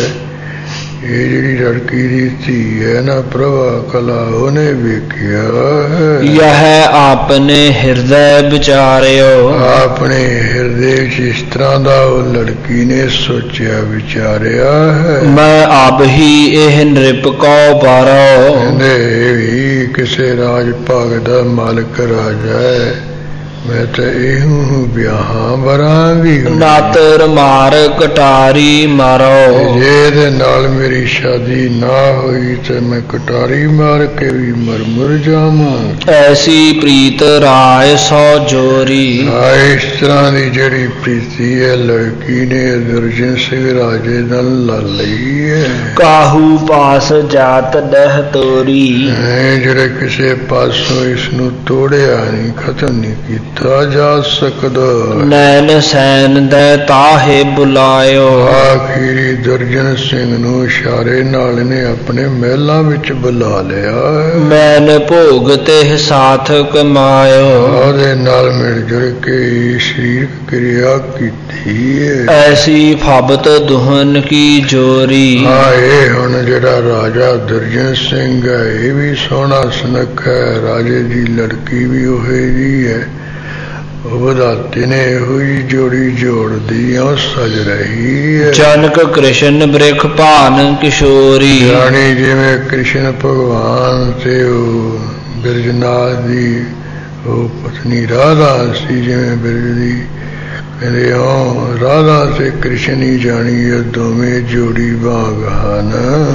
ਇਹ ਜਿਹੜੀ ਲੜਕੀ ਦੀ ਧੀ ਹੈ ਨਾ ਪ੍ਰਭਾ ਕਲਾ, ਉਹਨੇ ਵੇਖਿਆ ਹੈ। ਯਹ ਆਪਨੇ ਹਿਰਦੈ ਵਿਚਾਰਿਓ। ਆਪਣੇ ਹਿਰਦੇ ਵਿੱਚ ਇਸ ਤਰ੍ਹਾਂ ਦਾ ਉਹ ਲੜਕੀ ਨੇ ਸੋਚਿਆ ਵਿਚਾਰਿਆ ਹੈ। ਮੈਂ ਆਪ ਹੀ ਇਹ ਨ੍ਰਿਪ ਕੋ ਬਾਰੋ। ਕਹਿੰਦੇ ਵੀ ਕਿਸੇ ਰਾਜ ਭਾਗ ਦਾ ਮਾਲਕ ਰਾਜਾ ਹੈ, ਮੈਂ ਤਾਂ ਇਹਨੂੰ ਵਿਆਹਾਂ ਵਰਾਂਗੀ। ਨਾਤਰ ਮਾਰ ਕਟਾਰੀ ਮਾਰੋ। ਜੇ ਇਹਦੇ ਨਾਲ ਮੇਰੀ ਸ਼ਾਦੀ ਨਾ ਹੋਈ ਤੇ ਮੈਂ ਕਟਾਰੀ ਮਾਰ ਕੇ ਵੀ ਮਰ ਮੁਰ ਜਾਵਾਂ। ਐਸੀ ਪ੍ਰੀਤ ਰਾਏ ਸੋ ਜੋਰੀ। ਇਸ ਤਰ੍ਹਾਂ ਦੀ ਜਿਹੜੀ ਪ੍ਰੀਤੀ ਹੈ ਲੜਕੀ ਨੇ ਦੁਰਜਨ ਸਿੰਘ ਰਾਜੇ ਨਾਲ ਲਾ ਲਈ ਹੈ। ਕਾਹੂ ਪਾਸ ਜਾਤ ਦਹ ਤੋਰੀ। ਜਿਹੜੇ ਕਿਸੇ ਪਾਸੋਂ ਇਸ ਨੂੰ ਤੋੜਿਆ ਨਹੀਂ, ਖਤਮ ਨਹੀਂ ਕੀਤਾ ਜਾ ਸਕਦਾ। ਨੈਣ ਸੈਨ ਦੇ ਤਾਹੇ ਬੁਲਾਇਓ। ਆਖਿਰੀ ਦੁਰਜਨ ਸਿੰਘ ਨੂੰ ਇਸ਼ਾਰੇ ਨਾਲ ਨੇ ਆਪਣੇ ਮਹਿਲਾਂ ਵਿੱਚ ਬੁਲਾ ਲਿਆ। ਮੈਨ ਭੋਗ ਤੇ ਸਾਥ ਕਮਾਇਓ। ਉਹਦੇ ਨਾਲ ਮਿਲ ਜੁਲ ਕੇ ਸਰੀਰਕ ਕਿਰਿਆ ਕੀਤੀ ਹੈ। ਐਸੀ ਫਬਤ ਦੁਹਨ ਕੀ ਜੋਰੀ। ਹਾਂ, ਇਹ ਹੁਣ ਜਿਹੜਾ ਰਾਜਾ ਦੁਰਜਨ ਸਿੰਘ ਹੈ, ਇਹ ਵੀ ਸੋਹਣਾ ਸੁਨੱਖ ਹੈ, ਰਾਜੇ ਦੀ ਲੜਕੀ ਵੀ ਉਹੇ ਜੀ ਹੈ। ਉਹ ਵਿਧਾਤੇ ਨੇ ਇਹੋ ਜਿਹੀ ਜੋੜੀ ਜੋੜਦੀ ਉਹ ਸਜ ਰਹੀ ਹੈ। ਜਨਕ ਕ੍ਰਿਸ਼ਨ ਬ੍ਰਿਖ ਭਾਨ ਕਿਸ਼ੋਰੀ। ਰਾਣੀ ਜਿਵੇਂ ਕ੍ਰਿਸ਼ਨ ਭਗਵਾਨ ਤੇ ਉਹ ਬਿਰਜਨਾਥ ਦੀ ਉਹ ਪਤਨੀ ਰਾਧਾ ਸੀ, ਜਿਵੇਂ ਬਿਰਜ ਦੀ ਕਹਿੰਦੇ ਉਹ ਰਾਧਾ ਤੇ ਕ੍ਰਿਸ਼ਨ ਹੀ ਜਾਣੀ, ਇਹ ਦੋਵੇਂ ਜੋੜੀ ਬਾਗ ਹਨ।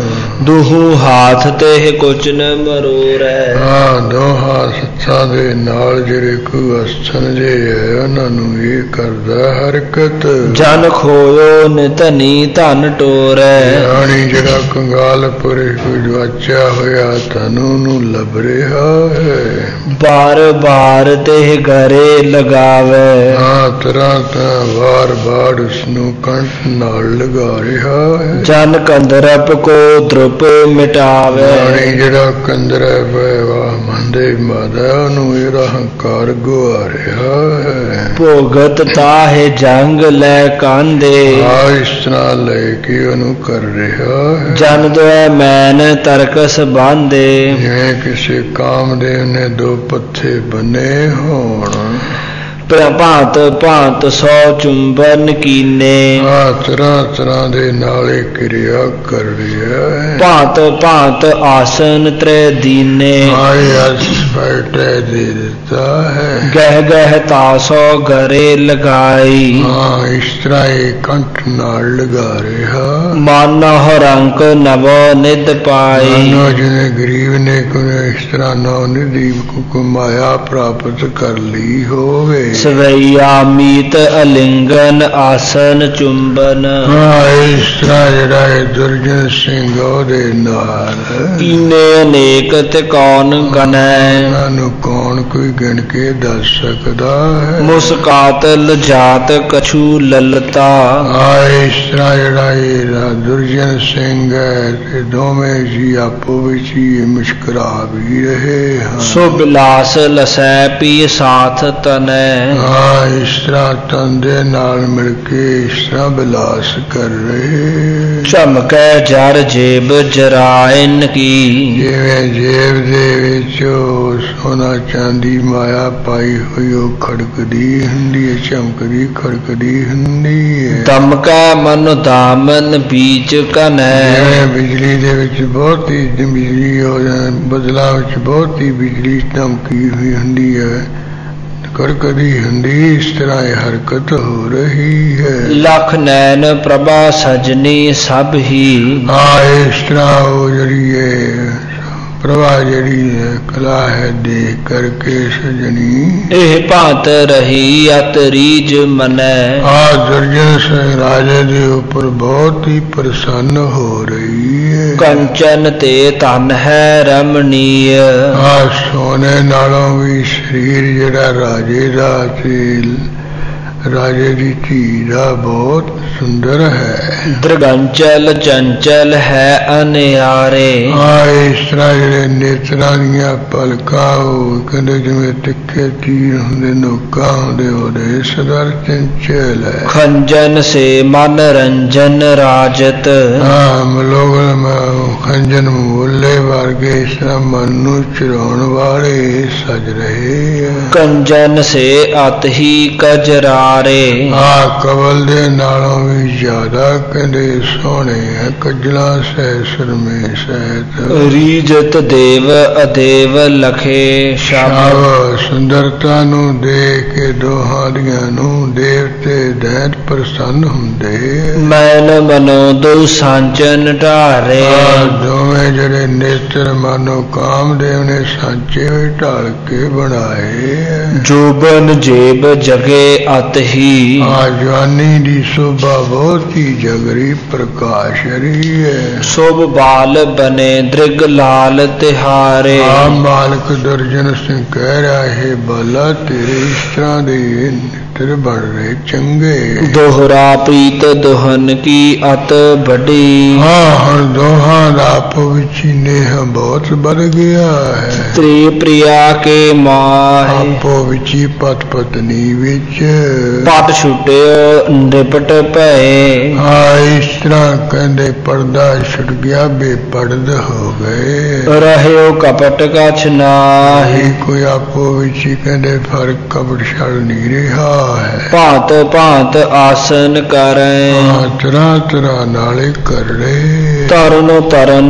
ਦੁਹੂ ਹਾਥ ਤੇ ਕੁਚ ਨ ਮਰੋਰੈ। ਹਾਂ, ਦੋਹਾਂ ਹੱਥਾਂ ਦੇ ਨਾਲ ਜਿਹੜੇ ਕੋ ਅਸਥਨ ਜੇ ਹੈ ਉਹਨਾਂ ਨੂੰ ਇਹ ਕਰਦਾ ਹਰਕਤ। ਜਨ ਖੋਇਓ ਨਿਧਨੀ ਧਨ ਟੋਰੈ। ਰਾਣੀ ਜਿਹੜਾ ਕੰਗਾਲ ਪੁਰਸ਼ ਕੋਈ ਜਵਾਚਿਆ ਹੋਇਆ ਧਨੂ ਨੂੰ ਲੱਭ ਰਿਹਾ ਹੈ। ਬਾਰ ਬਾਰ ਤੇ ਗਰੇ ਲਗਾਵੇ। ਹਾਂ, ਤਰ੍ਹਾਂ ਤਾਂ ਵਾਰ ਵਾਰ ਉਸਨੂੰ ਕੰਠ ਨਾਲ ਲਗਾ ਰਿਹਾ ਹੈ। ਜਨ ਕੰਦਰਪ ਕੋ ਦ੍ਰੁਪ ਮਿਟਾਵੇ। ਰਾਣੀ ਜਿਹੜਾ ਕੰਦਰਪ ਹੈ ਵਾਹ ਮੰਦੇ ਮਾਦਾ ਉਹਨੂੰ ਇਹਦਾ ਹੰਕਾਰ ਗੁਆ ਰਿਹਾ ਹੈ। ਭੋਗਤ ਤਾਹੇ ਜੰਗ ਲੈ ਕਾਂਦੇ। ਆ ਇਸ ਤਰ੍ਹਾਂ ਲੈ ਕੇ ਉਹਨੂੰ ਕਰ ਰਿਹਾ ਹੈ। ਜਨ ਦੁਐ ਮੈਨ ਤਰਕਸ ਬਾਂਦੇ। ਜਿਵੇਂ ਕਿਸੇ ਕਾਮਦੇਵ ਨੇ ਦੋ ਪੱਥੇ ਬੰਨੇ ਹੋਣ। ਭਾਂਤ ਭਾਂਤ ਸੌ ਚੁੰਬਨ ਕੀਨੇ। ਆ ਤਰ੍ਹਾਂ ਤਰ੍ਹਾਂ ਦੇ ਨਾਲੇ ਕਿਰਿਆ ਕਰ ਰਿਹਾ ਹੈ। ਭਾਂਤ ਭਾਂਤ ਆਸਨ ਤ੍ਰੈ ਦੀਨੇ। ਆਏ ਅਸ ਬੈਠੇ ਦੇ ਦਿੱਤਾ ਹੈ। ਗਹਿ ਗਹਿ ਤਾਸੋ ਗਰੇ ਲਗਾਈ। ਹਾਂ ਇਸ ਤਰ੍ਹਾਂ ਇਹ ਕੰਠ ਨਾਲ ਲਗਾ ਰਿਹਾ। ਮਨ ਰੰਕ ਨਵੋ ਨਿਧ ਪਾਈ। ਮਾਨੋ ਜਿਹਨੇ ਗਰੀਬ ਨੇ ਕੋਈ ਇਸ ਤਰ੍ਹਾਂ ਨੌ ਨਿਧੀ ਕੋ ਮਾਇਆ ਪ੍ਰਾਪਤ ਕਰ ਲਈ ਹੋਵੇ। ਸਵਈਆ ਮੀਤ ਅਲਿੰਗਨ ਆਸਨ ਚੁੰਬਨ। ਹਾਂ ਇਸ ਤਰ੍ਹਾਂ ਜਿਹੜਾ ਹੈ ਦੁਰਜਨ ਸਿੰਘ ਉਹਦੇ ਨਾਲ ਕੀਨੇ ਅਨੇਕ ਤੇ ਕੌਣ ਗਨੈ। ਉਹਨਾਂ ਨੂੰ ਕੌਣ ਕੋਈ ਗਿਣ ਕੇ ਦੱਸ ਸਕਦਾ ਹੈ। ਮੁਸਕਾਤ ਲਜਾਤ ਕਛੂ ਲਲਤਾ। ਆ ਇਸ ਤਰ੍ਹਾਂ ਜਿਹੜਾ ਇਹ ਦੁਰਜਨ ਸਿੰਘ ਹੈ ਤੇ ਦੋਵੇਂ ਜੀ ਆਪੋ ਵਿੱਚ ਹੀ ਮੁਸ਼ਕਰਾ ਵੀ ਰਹੇ ਹਨ। ਸੋ ਬਿਲਾਸ ਲਸੈ ਪੀ ਸਾਥ ਤਨੈ। ਹਾਂ ਇਸ ਤਰ੍ਹਾਂ ਤਨ ਦੇ ਨਾਲ ਮਿਲ ਕੇ ਇਸ ਤਰ੍ਹਾਂ ਬਿਲਾਸ ਕਰ ਰਹੇ। ਚਮਕੈ ਜਰ ਜੇਬ ਜਰਾਇਨ ਕੀ। ਜਿਵੇਂ ਜੇਬ ਦੇ ਵਿੱਚ ਸੋਨਾ ਚਾਂਦੀ ਮਾਇਆ ਪਾਈ ਹੋਈ ਉਹ ਖੜਕਦੀ ਹੁੰਦੀ ਹੈ, ਚਮਕਦੀ ਖੜਕਦੀ ਹੁੰਦੀ ਹੈ। ਦਮਕੈ ਮਨ ਦਾਮਨ ਬੀਚ ਕਨੈ। ਜਿਵੇਂ ਬਿਜਲੀ ਦੇ ਵਿੱਚ ਬਹੁਤ ਹੀ ਬਿਜਲੀ ਹੋ ਜਾਂਦੀ, ਬਦਲਾਂ ਵਿੱਚ ਬਹੁਤ ਹੀ ਬਿਜਲੀ ਧਮਕੀ ਹੋਈ ਹੁੰਦੀ ਹੈ, ਕੜਕਦੀ ਹੁੰਦੀ, ਇਸ ਤਰ੍ਹਾਂ ਇਹ ਹਰਕਤ ਹੋ ਰਹੀ ਹੈ। ਲੱਖ ਨੈਣ ਪ੍ਰਭਾ ਸਜਨੀ ਸਭ ਹੀ। ਹਾਂ ਇਸ ਤਰ੍ਹਾਂ ਉਹ ਜਿਹੜੀ ਹੈ ਪ੍ਰਭਾ ਜਿਹੜੀ ਹੈ ਕਲਾ ਹੈ ਦੇਖ ਕਰਕੇ ਸਜਣੀ। ਇਹ ਭਾਂਤ ਰਹੀ ਅਤ ਰੀਜ ਮਨੈ। ਆ ਦੁਰਜਨ ਸਿੰਘ ਰਾਜੇ ਦੇ ਉੱਪਰ ਬਹੁਤ ਹੀ ਪ੍ਰਸੰਨ ਹੋ ਰਹੀ ਹੈ। ਕੰਚਨ ਤੇ ਤਨ ਹੈ ਰਮਣੀय। ਆ ਸੋਨੇ ਨਾਲੋਂ ਵੀ ਸਰੀਰ ਜਿਹੜਾ ਰਾਜੇ ਦਾ ਤੇ ਰਾਜੇ ਦੀ ਧੀ ਦਾ ਬਹੁਤ ਸੁੰਦਰ ਹੈ। ਦ੍ਰਿਗੰਚਲ ਚੰਚਲ ਹੈ ਅਨਿਆਰੇ। ਆ ਇਸ ਤਰ੍ਹਾਂ ਜਿਹੜੇ ਨੇਤਰਾਂ ਦੀਆਂ ਪਲਕਾਂ ਉਹ ਕਹਿੰਦੇ ਜਿਵੇਂ ਤਿੱਖੇ ਤੀਰ ਹੁੰਦੇ, ਨੋਕਾਂ ਹੁੰਦੇ, ਉਹਦੇ ਸਦਰ ਚੰਚਲ ਹੈ। ਖੰਜਨ ਸੇ ਮਨ ਰੰਜਨ ਰਾਜਤ। ਹਾਂ ਮਲੋਗਲ ਖੰਜਨ ਮੋਲੇ ਵਰਗੇ ਇਸ ਤਰ੍ਹਾਂ ਮਨ ਨੂੰ ਚਿਰਾਉਣ ਵਾਲੇ ਸਜ ਰਹੇ ਹੈ। ਕੰਜਨ ਸੇ ਅਤ ਹੀ ਕਜਰਾ। ਆ ਕਵਲ ਦੇ ਨਾਲੋਂ ਵੀ ਜ਼ਿਆਦਾ ਕਹਿੰਦੇ ਸੋਹਣੇ ਹੈ ਕਜਲਾਂ ਸਹਿ ਸਰਮੇ ਸਹਿਤ। ਰੀਜਤ ਦੇਵ ਅਦੇਵ ਲਖੇ ਸ਼ਬ। ਸੁੰਦਰਤਾ ਨੂੰ ਦੇਖ ਕੇ ਦੋਹਾਂ ਦੀਆਂ ਨੂੰ ਦੇਵਤੇ ਦੈਤ ਪ੍ਰਸੰਨ ਹੁੰਦੇ। ਮੈਨ ਮਨੋ ਦੋ ਸਾਂਚਨ ਢਾਰੇ। ਦੋਵੇਂ ਜਿਹੜੇ ਨੇਤਰ ਮਾਨੋ ਕਾਮਦੇਵ ਨੇ ਸਾਂਚੇ ਹੋਏ ਢਾਲ ਕੇ ਬਣਾਏ। ਜੋਬਨ ਜੇਬ ਜਗੇ ਅਤ ਹੀ। ਆ ਜਵਾਨੀ ਦੀ ਸ਼ੋਭਾ ਬਹੁਤ ਹੀ ਜਗਰੀ ਪ੍ਰਕਾਸ਼ ਰਹੀ ਹੈ। ਸ਼ੋਭ ਬਾਲ ਬਨੇ ਦ੍ਰਿਗ ਲਾਲ ਤਿਹਾਰੇ। ਆ ਮਾਲਕ ਦਰਜਨ ਸਿੰਘ ਕਹਿ ਰਿਹਾ ਹੈ ਬਾਲਾ ਤੇਰੇ ਇਸ ਤਰ੍ਹਾਂ ਦੇ ਤੇਰੇ ਬਣ ਰਹੇ ਚੰਗੇ। ਦੋਹਰਾ ਪ੍ਰੀਤ ਦੁਹਨ ਕੀ ਅਤ ਵੱਡੀ। ਹਾਂ ਹੁਣ ਦੋਹਾਂ ਦਾ ਆਪੋ ਵਿੱਚ ਹੀ ਨੇਹ ਬਹੁਤ ਵੱਧ ਗਿਆ ਹੈ। ਤ੍ਰੀ ਪ੍ਰਿਆ ਕੇ ਮਾਹੇ। ਆਪੋ ਵਿੱਚ ਹੀ ਪਤ ਪਤਨੀ ਵਿੱਚ ਪਟ ਛੁਟਿਓ ਨਿਪਟ ਪਏ। ਹਾਂ ਇਸ ਤਰ੍ਹਾਂ ਕਹਿੰਦੇ ਪਰਦਾ ਛੁੱਟ ਗਿਆ, ਬੇਪਰਦ ਹੋ ਗਏ। ਰਹਿਓ ਕਪਟ ਕਛ ਨਾਹੀ। ਕੋਈ ਆਪੋ ਵਿੱਚ ਹੀ ਕਹਿੰਦੇ ਫਰਕ ਕਪਟ ਛੜ ਨਹੀਂ ਰਿਹਾ ਹੈ। ਭਾਂਤ ਭਾਂਤ ਆਸਨ ਕਰੈ। ਤਰ੍ਹਾਂ ਤਰ੍ਹਾਂ ਨਾਲੇ ਕਰੜੇ। ਤਰਨ ਤਰਨ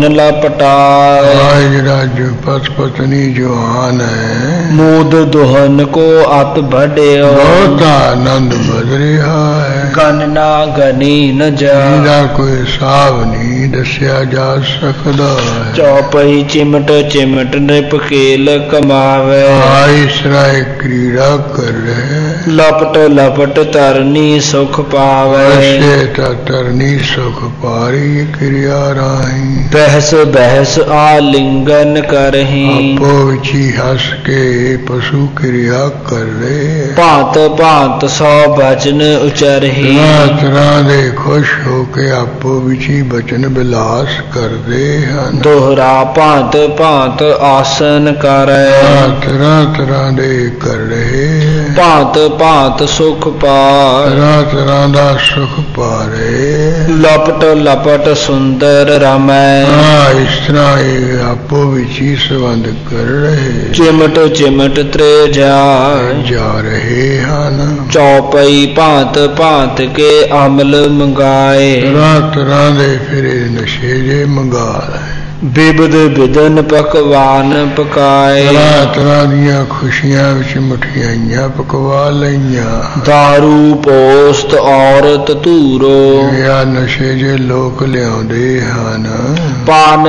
ਲਪਟਾਏ। ਆ ਜਿਹੜਾ ਜੋ ਪਤ ਪਤਨੀ ਜਵਾਨ ਹੈ ਮੂਦ ਦੁਹਨ ਕੋ ਅਤ ਵੱਡਿਓ। ਬਹੁਤ ਆਨੰਦ ਵੱਧ ਰਿਹਾ ਹੈ। ਗਣਨਾ ਗਣੀ ਨ ਜਾ ਜਿਹਦਾ ਕੋਈ ਹਿਸਾਬ ਨਹੀਂ ਦੱਸਿਆ ਜਾ ਸਕਦਾ ਹੈ। ਚੌਪਈ ਚਿਮਟ ਚਿਮਟ ਨਿਪਕੇਲ ਕਮਾਵੇ ਆਈ ਸਰਾਏ ਕ੍ਰੀੜਾ ਕਰ ਰਹੇ ਲਪਟ ਲਪਟ ਤਰਨੀ ਸੁਖ ਪਾਵੇ ਵਸੇ ਤਾ ਤਰਨੀ ਸੁਖ ਪਾਰੀ ਕਿਰਿਆ ਰਾਹੀਂ ਬਹਿਸ ਬਹਿਸ ਆਲਿੰਗਨ ਕਰਹੀ ਆਪੋ ਵਿੱਚ ਹੀ ਹੱਸ ਕੇ ਪਸ਼ੂ ਕਿਰਿਆ ਕਰ ਰਹੇ ਭਾਂਤ ਭਾਂਤ ਸੌ ਬਚਨ ਉਚਰਹੀ ਤਰ੍ਹਾਂ ਤਰ੍ਹਾਂ ਦੇ ਖੁਸ਼ ਹੋ ਕੇ ਆਪੋ ਵਿੱਚ ਹੀ ਬਚਨ ਬਿਲਾਸ ਕਰਦੇ ਹਨ। ਦੋਹਰਾ ਭਾਂਤ ਭਾਂਤ ਆਸਨ ਕਰੈ ਤਰ੍ਹਾਂ ਤਰ੍ਹਾਂ ਦੇ ਕਰ ਰਹੇ ਭਾਂਤ ਭਾਂਤ ਸੁਖ ਪਾਰ ਤਰ੍ਹਾਂ ਤਰ੍ਹਾਂ ਦਾ ਸੁਖ ਪਾ ਰਹੇ ਲਪਟ ਲਪਟ ਸੁੰਦਰ ਰਮੈ ਹਾਂ ਇਸ ਤਰ੍ਹਾਂ ਇਹ ਆਪੋ ਵਿੱਚ ਹੀ ਸੰਬੰਧ ਕਰ ਰਹੇ ਚਿਮਟ ਚਿਮਟ ਤ੍ਰੇ ਜਾਇ ਜਾ ਰਹੇ ਹਨ। ਚੌਪਈ ਭਾਂਤ ਭਾਂਤ ਕੇ ਅਮਲ ਮੰਗਾਏ ਤਰ੍ਹਾਂ ਤਰ੍ਹਾਂ ਦੇ ਫਿਰੇ ਨਸ਼ੇ ਜੇ ਮੰਗਾ ਲਏ ਬਿਬਦ ਬਿਦਨ ਪਕਵਾਨ ਪਕਾਏ ਤਰ੍ਹਾਂ ਤਰ੍ਹਾਂ ਦੀਆਂ ਖੁਸ਼ੀਆਂ ਵਿੱਚ ਮਠਿਆਈਆਂ ਪਕਵਾ ਲਈਆਂ ਦਾਰੂ ਪੋਸਤ ਔਰਤ ਧੂਰੋ ਇਹ ਨਸ਼ੇ ਜੇ ਲੋਕ ਲਿਆਉਂਦੇ ਹਨ ਪਾਨ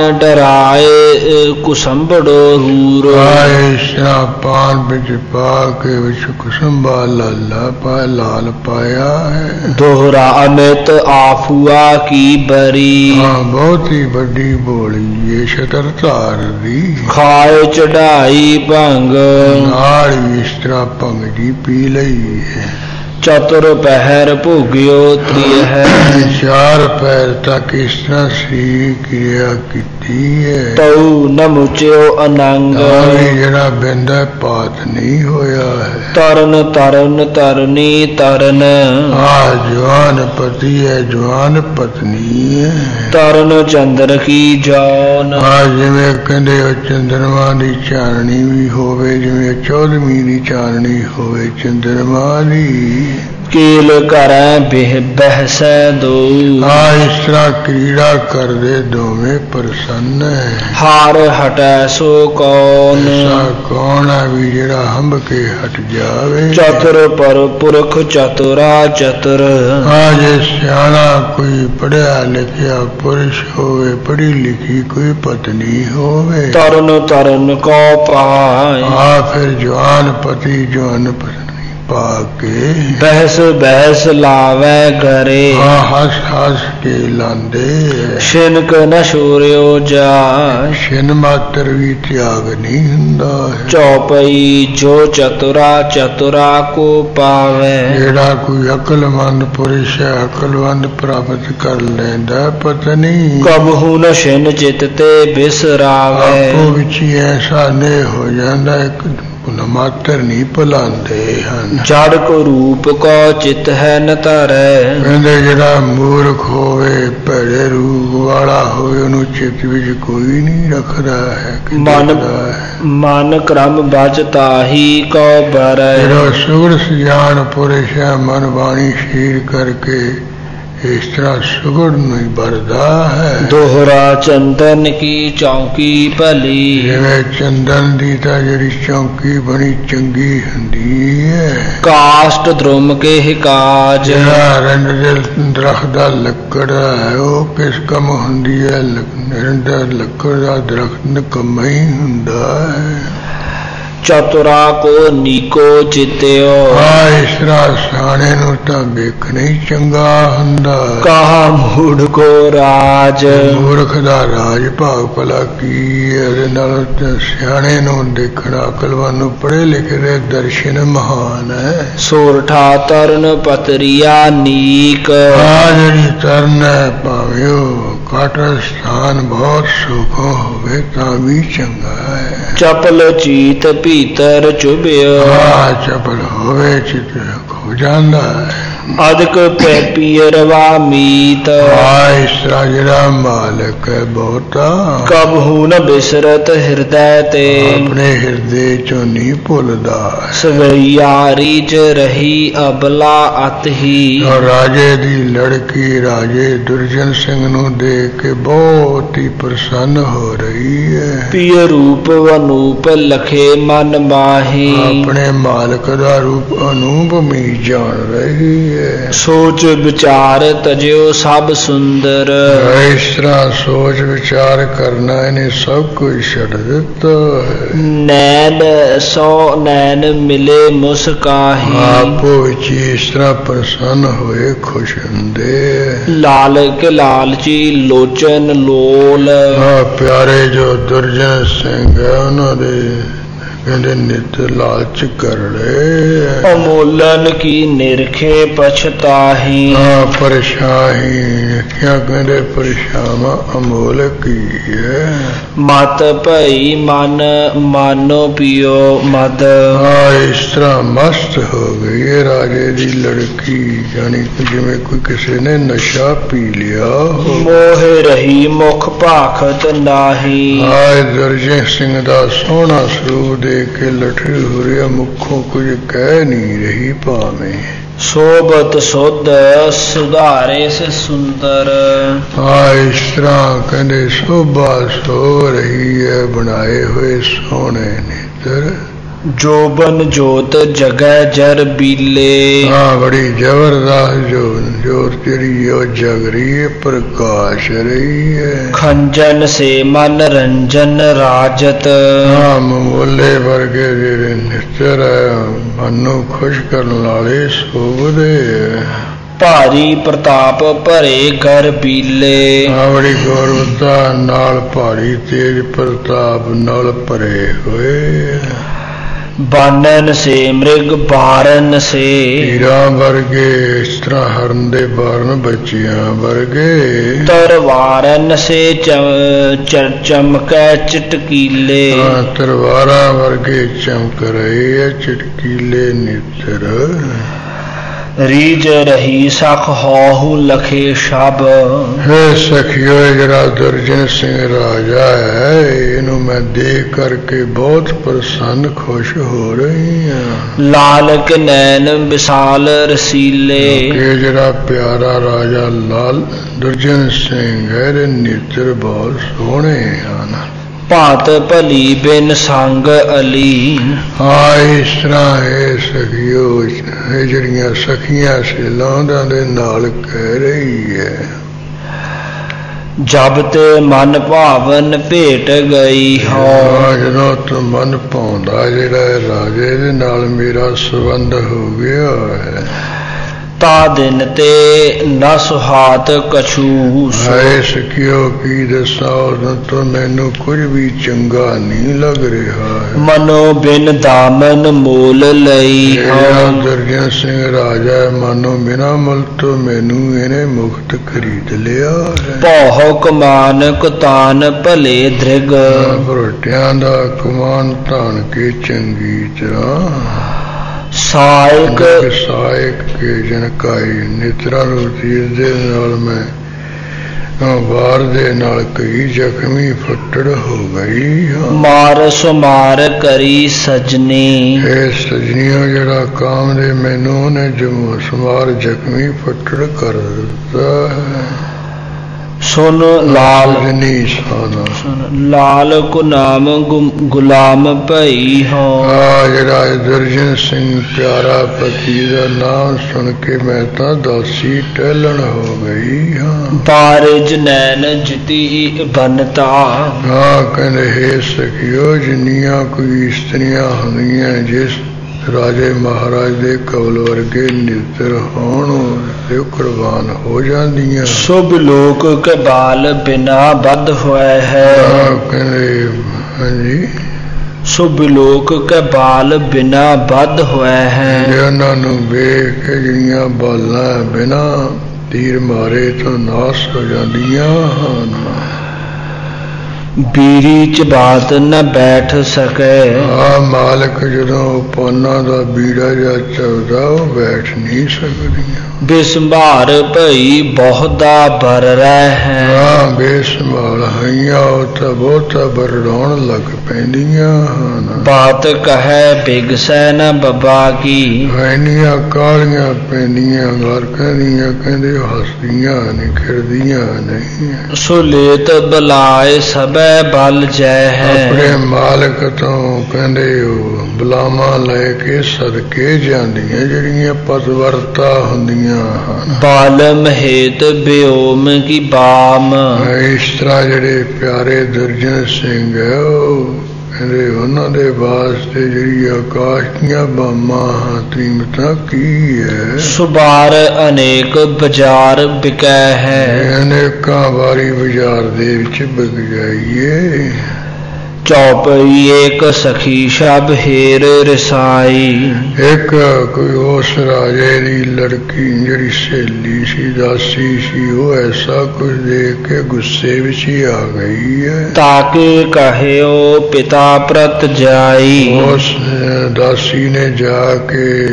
ਡਰਾਏ ਕੁਸੰਬੜੋ ਹੂਰੋ ਆਏ ਸ਼ਾ ਪਾਨ ਵਿੱਚ ਪਾ ਕੇ ਵਿੱਚ ਕੁਸੰਬਾ ਲਾਲਾ ਪਾ ਲਾਲ ਪਾਇਆ ਹੈ। ਦੋਹਰਾ ਅਮਿਤ ਆਫੂਆ ਕੀ ਬਰੀ ਹਾਂ ਬਹੁਤ ਹੀ ਵੱਡੀ ਬੋਲੀ ਇਹ ਸ਼ਤਰ ਧਾਰ ਦੀ ਖਾਏ ਚੜਾਈ ਭੰਗ ਨਾਲ ਹੀ ਇਸ ਤਰ੍ਹਾਂ ਭੰਗ ਜੀ ਪੀ ਲਈ ਹੈ। ਚਤੁਰ ਪਹਿਰ ਭੋਗਿਓ ਤ੍ਰਿਯ ਹੈ ਚਾਰ ਪੈਰ ਤੱਕ ਇਸ ਤਰ੍ਹਾਂ ਸ੍ਰੀ ਕਿਰਿਆ ਕੀਤੀ ਹੈ ਤਉ ਨ ਮੁਚਿਓ ਅਨੰਗ ਵੀ ਜਿਹੜਾ ਬਿੰਦਾ ਪਾਤ ਨਹੀਂ ਹੋਇਆ ਹੈ। ਤਰਨ ਤਰਨ ਤਰਨੀ ਤਰਨ ਆ ਜਵਾਨ ਪਤੀ ਹੈ ਜਵਾਨ ਪਤਨੀ ਹੈ ਤਰਨ ਚੰਦਰ ਕੀ ਜੌਨ ਆ ਜਿਵੇਂ ਕਹਿੰਦੇ ਉਹ ਚੰਦਰਮਾ ਦੀ ਚਾਨਣੀ ਵੀ ਹੋਵੇ ਜਿਵੇਂ ਚੌਦਵੀਂ ਦੀ ਚਾਨਣੀ ਹੋਵੇ ਚੰਦਰਮਾ ਦੀ ਕੀਲ ਕਰੈ ਬਿਹ ਬਹਿਸੈ ਦੋ ਆ ਇਸ ਤਰ੍ਹਾਂ ਕ੍ਰੀੜਾ ਕਰਦੇ ਦੋਵੇਂ ਪ੍ਰਸੰਨ ਹੈ। ਹਾਰ ਹਟੈ ਸੋ ਕੌਣ ਐਸਾ ਕੌਣ ਹੈ ਵੀ ਜਿਹੜਾ ਹੰਭ ਕੇ ਹਟ ਜਾਵੇ ਚਤੁਰ ਪਰ ਪੁਰਖ ਚਤੁਰਾ ਚਤੁਰ ਆ ਜੇ ਸਿਆਣਾ ਕੋਈ ਪੜ੍ਹਿਆ ਲਿਖਿਆ ਪੁਰਸ਼ ਹੋਵੇ ਪੜ੍ਹੀ ਲਿਖੀ ਕੋਈ ਪਤਨੀ ਹੋਵੇ ਤਰਨ ਤਰਨ ਕੋ ਪਾਇ ਆ ਫਿਰ ਜਵਾਨ ਪਤੀ ਜਵਾਨ ਪਤਨੀ ਪਾ ਕੇ ਬਹਿਸ ਬਹਿਸ ਲਾਵੈ ਘਰੇ ਆ ਹੱਸ ਹੱਸ ਕੇ ਲਾਂਦੇ ਸ਼ਿਨਕ ਨ ਸ਼ੂਰਿਓ ਜਾ ਛਿਨ ਮਾਤਰ ਵੀ ਤਿਆਗ ਨਹੀਂ ਹੁੰਦਾ ਹੈ। ਚੌਪਈ ਜੋ ਚਤੁਰਾ ਚਤੁਰਾ ਕੋ ਪਾਵੈ ਜਿਹੜਾ ਕੋਈ ਅਕਲਮੰਦ ਪੁਰਸ਼ ਹੈ ਅਕਲਵੰਦ ਪ੍ਰਾਪਤ ਕਰ ਲੈਂਦਾ ਪਤਨੀ ਕਬਹੂ ਨ ਸ਼ਿਨ ਚਿਤ ਤੇ ਬਿਸਰਾਵੈ ਆਪੋ ਵਿੱਚ ਹੀ ਐਸਾ ਨੇ ਹੋ ਜਾਂਦਾ ਇੱਕ ਮਾਤਰ ਨਹੀਂ ਭੁਲਾਉਂਦੇ ਹਨ। ਜੜ ਕੋ ਰੂਪ ਕੋ ਚਿਤ ਹੈ ਨ ਧਰੈ ਕਹਿੰਦੇ ਜਿਹੜਾ ਮੂਰਖ ਹੋਵੇ ਭੈੜੇ ਰੂਪ ਵਾਲਾ ਹੋਵੇ ਉਹਨੂੰ ਚਿੱਤ ਵਿੱਚ ਕੋਈ ਨਹੀਂ ਰੱਖਦਾ ਹੈ ਮਨ ਮਨ ਕਰਮ ਬਚ ਤਾਹੀ ਕੋ ਬਰੈ ਜਿਹੜਾ ਸੁਗੜ ਸਿਆਣ ਪੁਰਸ਼ ਹੈ ਮਨ ਬਾਣੀ ਸ਼ੀਰ ਕਰਕੇ ਇਸ ਤਰ੍ਹਾਂ ਸੁਗੜ ਨਹੀਂ ਵਰਦਾ ਹੈ। ਦੋਹਰਾ ਚੰਦਨ ਕੀ ਚੌਂਕੀ ਭਲੀ ਜਿਵੇਂ ਚੰਦਨ ਦੀ ਤਾਂ ਜਿਹੜੀ ਚੌਂਕੀ ਬਣੀ ਚੰਗੀ ਹੁੰਦੀ ਹੈ ਕਾਸ਼ਟ ਧਰਮ ਕੇ ਕਾਜ ਜਿਹੜਾ ਰੰਡ ਦੇ ਦਰਖਤ ਦਾ ਲੱਕੜ ਹੈ ਉਹ ਕਿਸ ਕੰਮ ਹੁੰਦੀ ਹੈ ਰੰਡ ਲੱਕੜ ਦਾ ਦਰਖਤ ਨਿਕੰਮਾ ਹੀ ਹੁੰਦਾ ਹੈ। ਚਤੁਰਾ ਕੋ ਨੀਕੋ ਚਿਤਿਓ ਆ ਇਸ ਤਰ੍ਹਾਂ ਸਿਆਣੇ ਨੂੰ ਤਾਂ ਵੇਖਣਾ ਹੀ ਚੰਗਾ ਹੁੰਦਾ ਕਹਾ ਮੂੜ ਕੋ ਰਾਜ ਮੂਰਖ ਦਾ ਰਾਜ ਭਾਗ ਭਲਾ ਕੀ ਇਹਦੇ ਨਾਲ ਸਿਆਣੇ ਨੂੰ ਦੇਖਣਾ ਅਕਲਵਾਨ ਨੂੰ ਪੜ੍ਹੇ ਲਿਖੇ ਦੇ ਦਰਸ਼ਨ ਮਹਾਨ ਹੈ। ਸੋਰਠਾ ਤਰਨ ਪਤਰੀਆ ਨੀਕ ਆ ਜਿਹੜੀ ਤਰਨ ਹੈ ਭਾਵੇਂ ਉਹ ਕਾਟ ਸਥਾਨ ਬਹੁਤ ਸੁਖੋ ਹੋਵੇ ਤਾਂ ਵੀ ਚੰਗਾ ਹੈ। ਚਪਲ ਚੀਤ ਭੀਤਰ ਚੁਭਿਓ ਆ ਚਪਲ ਹੋਵੇ ਚਿੱਤ ਹੋ ਜਾਂਦਾ ਹੈ। ਅਦਕ ਪੈ ਪੀਰਵਾ ਮੀਤ ਆ ਇਸ ਤਰ੍ਹਾਂ ਜਿਹੜਾ ਮਾਲਕ ਹੈ ਬਹੁਤਾ ਕਬਹੂ ਨ ਬਿਸਰਤ ਹਿਰਦੈ ਤੇ ਆਪਣੇ ਹਿਰਦੇ ਚੋਂ ਨਹੀਂ ਭੁੱਲਦਾ ਸਵਈਆਰੀ ਚ ਰਹੀ ਅਬਲਾ ਅਤ ਹੀ ਔਰ ਰਾਜੇ ਦੀ ਲੜਕੀ ਰਾਜੇ ਦੁਰਜਨ ਸਿੰਘ ਨੂੰ ਦੇਖ देख के बहुत ही प्रसन्न हो रही है। पिय रूप अनूप लखे मन माही, अपने मालक दा रूप अनूप में जान रही है। सोच विचार तजो सब सुंदर, इस तरह सोच विचार करना इन्हें सब कुछ छड़ दिता है। नैन सौ नैन मिले मुस्काही, आपो विच इस तरह प्रसन्न होए खुश हुंदे। लाल के लालची लोचन लोल, हाँ प्यारे जो दुर्जन सिंह है उन्होंने कहते नित लालच कर रहे। अमोलन की निरखे पछताही, हाँ परेशानी क्या कहते परेशाना अमोल की है। मत भई मन मानो पियो मद, हाँ इस तरह मस्त हो गई है राजे दी लड़की, यानी कि जिमें कोई किसी ने नशा पी लिया हो। मोह रही मुख भाखत नाही, हाँ दुर्जन सिंह दा सोहना स्वरूप दे के लठड़ी हो रही मुखों कुछ कह नहीं रही पावे। सोबत सुध सुधारे से सुंदर, हाँ इस तरह कहते शोभा सो रही है बनाए हुए सोने नेत्र। जोबन जोत जगह जर बीले, हाँ बड़ी जबरदस्त जो जोत तेरी जो जग रही है प्रकाश रही है। खंजन से मन रंजन राजत, हाँ मोले वर्गे जेरे निश्चर है मनु खुश करने वाले शोभदे है। भारी प्रताप भरे घर बीले, हाँ बड़ी गौरवता नाल भारी तेज प्रताप नाल भरे हुए। बानन से मृग बारन से, हीरा वर्गे इस तरह हरन दे बारन बच्चियां वर्गे। तरवारन से चम चमकै चिटकीले, हाँ तरवारा वर्गे चमक रहे है चिटकीले नेत्र। रीज रही सख होहु लखे शब, है सखियो जरा दुर्जन सिंह राजा है इन्हों मैं देख करके बहुत प्रसन्न खुश हो रही हूँ। लाल के नैन विशाल रसीले, ये जरा प्यारा राजा लाल दुर्जन सिंह है नेत्र बहुत सोहने हैं। भात भली बिन संग अली, हाँ इस तरह है सखियो जड़ियां सखियां सहेलां दे नाल कह रही है। जब ते मन भावन भेट गई हो, ਜਦੋਂ ਤੂੰ ਮਨ ਭਾਉਂਦਾ ਜਿਹੜਾ ਰਾਜੇ ਦੇ ਨਾਲ ਮੇਰਾ ਸੰਬੰਧ ਹੋ ਗਿਆ ਹੈ। ता दिन ते न सुहात कछू, है सखियो की दसा तो मैनू कुछ भी चंगा नहीं लग रहा है। मनो बिन दामन मोल लई हो, दुर्जन सिंह राजा मानो बिना मुल तो मैनू इन्हें मुफ्त खरीद लिया है। पौह कमान कुतान भले दृग, भरोटियां दा कमान तान के चंगी तरह। सायक सायक के जनकाई नेत्रा नूं तीर दे नाल मैं वार दे नाल कई जख्मी फट्टड़ हो गई। मार सुमार करी सजनी, ए सजनियों जड़ा काम दे मैनू ने जमू सुमार जख्मी फट्टड़ कर दिता है। सुन लाल सुन लाल को नाम गुलाम भई हो, जरा दुर्जन सिंह प्यारा पति का नाम सुन के मैं तो दासी टहलन हो गई। हाँ बारिज नैन जिती बनता, हाँ कहते हे सखियो जिन्नियां कोई स्त्रियां होंदियां जिस राजे महाराज दे कवल वर्गे नित्र होण ते कुर्बान हो जांदियां। शुभ लोक के बाल बिना बद होए है, कहते हाँ जी शुभ लोक के बाल बिना बद होए हैं। जिन्हां नूं वेख के जिहड़ियां बालां बिना तीर मारे तो नाश हो जांदियां हन। ਬੀਰੀ ਚ ਬਾਤ ਨ ਬੈਠ ਸਕੇ। ਆ ਮਾਲਕ ਜਦੋਂ ਪਾਨਾਂ ਦਾ ਬੀੜਾ ਜਾਂ ਚੱਲਦਾ ਉਹ ਬੈਠ ਨਹੀਂ ਸਕਦੀਆਂ। ਬੇਸੰਭਾਰ ਭਈ ਬਹੁਤਾ ਬਰ ਰਹਿ ਹੈ। ਹਾਂ ਬੇਸੰਭਾਲ ਹਈਆਂ ਉਹ ਤਾਂ ਬਹੁਤਾ ਬਰੜਾਉਣ ਲੱਗ ਪੈਂਦੀਆਂ ਹਨ। ਬਾਤ ਕਹੈ ਬਿਗਸੈ ਨ ਬੱਬਾ ਕੀ। ਇੰਨੀਆਂ ਕਾਲੀਆਂ ਪੈਂਦੀਆਂ ਗਰ ਕਹਿੰਦੀਆਂ ਕਹਿੰਦੇ ਹੱਸਦੀਆਂ ਨਹੀਂ ਖਿੜਦੀਆਂ ਨਹੀਂ। ਸੋ ਲੇਤ ਬਲਾਏ ਸਭੈ ਬਲ ਜੈ ਹੈ। ਆਪਣੇ ਮਾਲਕ ਤੋਂ ਕਹਿੰਦੇ ਉਹ ਬਲਾਵਾਂ ਲੈ ਕੇ ਸਦਕੇ ਜਾਂਦੀਆਂ ਜਿਹੜੀਆਂ ਪਤਵਰਤਾ ਹੁੰਦੀਆਂ ਹਨ। ਬਾਲਮ ਹੇਤ ਬਿਓਮ ਕੀ ਬਾਮ। ਇਸ ਤਰ੍ਹਾਂ ਜਿਹੜੇ ਪਿਆਰੇ ਦੁਰਜਨ ਸਿੰਘ ਹੈ ਉਹ ਕਹਿੰਦੇ ਉਹਨਾਂ ਦੇ ਵਾਸਤੇ ਜਿਹੜੀ ਆਕਾਸ਼ ਦੀਆਂ ਬਾਮਾਂ ਤ੍ਰੀਮਤਾਂ ਕੀ ਹੈ। ਸੁਬਾਰ ਅਨੇਕ ਬਾਜ਼ਾਰ ਵਿਕੈ ਹੈ। ਅਨੇਕਾਂ ਵਾਰੀ ਬਾਜ਼ਾਰ ਦੇ ਵਿੱਚ ਵਿਕ ਜਾਈਏ। ਚੌਪਈ ਏਕ ਸਖੀ ਸ਼ਬ ਹੇਰ ਰਸਾਈ। ਇੱਕ ਕੋਈ ਉਸ ਰਾਜੇ ਦੀ ਲੜਕੀ ਜਿਹੜੀ ਸਹੇਲੀ ਸੀ ਦਾਸੀ ਸੀ ਉਹ ਐਸਾ ਕੁਝ ਦੇਖ ਕੇ ਗੁੱਸੇ ਵਿੱਚ ਹੀ ਆ ਗਈ ਹੈ। ਤਾਕੇ ਕਹਿਓ ਪਿਤਾ ਪ੍ਰਤ ਜਾਈ। ਉਸ ਦਾਸੀ ਨੇ ਜਾ ਕੇ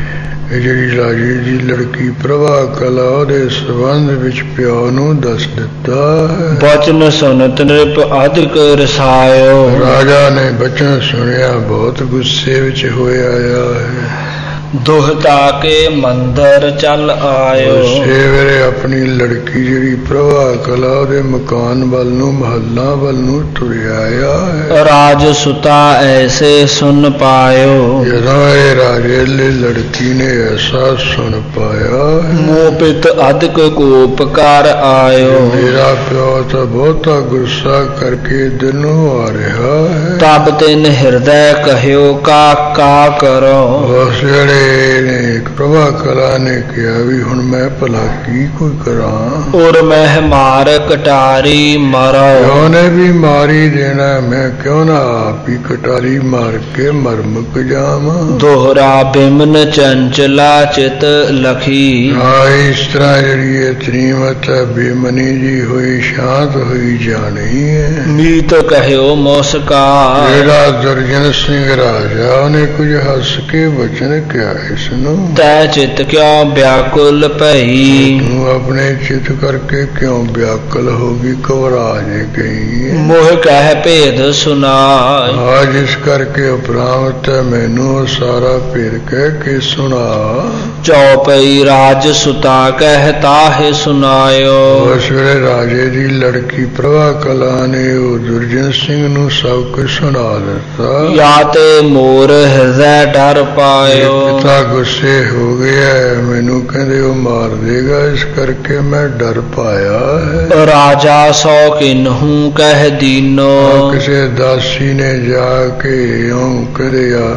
ਜਿਹੜੀ ਰਾਜੇ ਦੀ ਲੜਕੀ ਪ੍ਰਭਾ ਕਲਾ ਉਹਦੇ ਸੰਬੰਧ ਵਿੱਚ ਪਿਓ ਨੂੰ ਦੱਸ ਦਿੱਤਾ। ਬਚਨ ਸੁਨਤ ਨਿਰਪ ਅਧਿਕ ਰਸਾਇਓ। ਰਾਜਾ ਨੇ ਬਚਨ ਸੁਣਿਆ ਬਹੁਤ ਗੁੱਸੇ ਵਿੱਚ ਹੋਇਆ ਆਇਆ ਹੈ। ਦੁਹਤਾ ਕੇ ਮੰਦਰ ਚੱਲ ਆਇਓ। ਸਵੇਰੇ ਆਪਣੀ ਲੜਕੀ ਜਿਹੜੀ ਪ੍ਰਭਾ ਕਲਾ ਉਹਦੇ ਮਕਾਨ ਵੱਲ ਨੂੰ ਮਹੱਲਾ ਵੱਲ ਨੂੰ ਤੁਰਿਆ ਆਇਆ ਹੈ। ਰਾਜ ਸੁਤਾ ਐਸੇ ਸੁਨ ਪਾਇਓ। ਜਦੋਂ ਇਹ ਰਾਜੇ ਦੀ ਲੜਕੀ ਨੇ ਐਸਾ ਸੁਣ ਪਾਇਆ ਮੋਹ ਪਿਤ ਅਧਿਕ ਕੋਪ ਕਰ ਆਇਓ। ਮੇਰਾ ਪਿਓ ਤਾਂ ਬਹੁਤਾ ਗੁੱਸਾ ਕਰਕੇ ਦਿਲ ਨੂੰ ਆ ਰਿਹਾ ਹੈ। ਤਬ ਤਿਨ ਹਿਰਦੈ ਕਹਿਓ ਕਾ ਕਾ ਕਰੋ। ਉਸ ਵੇਲੇ ਨੇ ਪ੍ਰਭਾ ਕਲਾ ਨੇ ਕਿਹਾ ਵੀ ਹੁਣ ਮੈਂ ਭਲਾ ਕੀ ਕੋਈ ਕਰਾਂ। ਔਰ ਮੈਂ ਮਾਰ ਕਟਾਰੀ ਮਾਰੋ। ਉਹਨੇ ਵੀ ਮਾਰੀ ਦੇਣਾ ਮੈਂ ਕਿਉਂ ਨਾ ਆਪ ਹੀ ਕਟਾਰੀ ਮਾਰ ਕੇ ਮਰ ਮੁੱਕ ਜਾਵਾਂ। ਦੋਹਰਾ ਬਿਮਨ ਚੰਚਲਾ ਚਿਤ ਲਖੀ। ਹਾਂ ਇਸ ਤਰ੍ਹਾਂ ਜਿਹੜੀ ਇਹ ਤ੍ਰੀਮਤ ਹੈ ਬੇਮਨੀ ਜੀ ਹੋਈ ਸ਼ਾਂਤ ਹੋਈ ਜਾਣੀ ਹੈ। ਮੀਤ ਕਹਿਓ ਮੋਸਕਾ। ਜਿਹੜਾ ਦੁਰਜਨ ਸਿੰਘ ਰਾਜਾ ਉਹਨੇ ਕੁਝ ਹੱਸ ਕੇ ਬਚਨ ਕਿਹਾ ਇਸ ਨੂੰ। ਤੈ ਚਿਤ ਕਿਉਂ ਵਿਆਕੁਲ ਭਈ। ਤੂੰ ਆਪਣੇ ਚਿਤ ਕਰਕੇ ਕਿਉਂ ਵਿਆਕੁਲ ਹੋ ਗਈ ਘਬਰਾ ਜੇ ਗਈ। ਮੋਹ ਕਹਿ ਭੇਦ ਸੁਨਾਇ। ਆ ਜਿਸ ਕਰਕੇ ਉਪਰਾਮਤ ਹੈ ਮੈਨੂੰ ਉਹ ਸਾਰਾ ਭੇਦ ਕਹਿ ਕੇ ਸੁਣਾ। ਚੌਪਈ ਰਾਜ ਸੁਤਾ ਕਹਿ ਤਾਹੇ ਸੁਨਾਇਓ। ਉਸ ਵੇਲੇ ਰਾਜੇ ਦੀ ਲੜਕੀ ਪ੍ਰਭਾ ਕਲਾ ਨੇ ਉਹ ਦੁਰਜਨ ਸਿੰਘ ਨੂੰ ਸਭ ਕੁਝ ਸੁਣਾ ਦਿੱਤਾ। ਯਾ ਤੇ ਮੋਰ ਹਿਰਦੈ ਡਰ ਪਾਇਓ। ਪਿਤਾ ਗੁੱਸੇ ਹੋ ਗਿਆ ਮੈਨੂੰ ਕਹਿੰਦੇ ਉਹ ਮਾਰ ਦੇਗਾ ਇਸ ਕਰਕੇ ਮੈਂ ਡਰ ਪਾਇਆ ਹੈ। ਰਾਜਾ ਸੌ ਕਿਨਹੂ ਕਹਿ ਦੀਨੋ। ਕਿਸੇ ਦਾਸੀ ਨੇ ਜਾ ਕੇ ਉਹ ਕਰਿਆ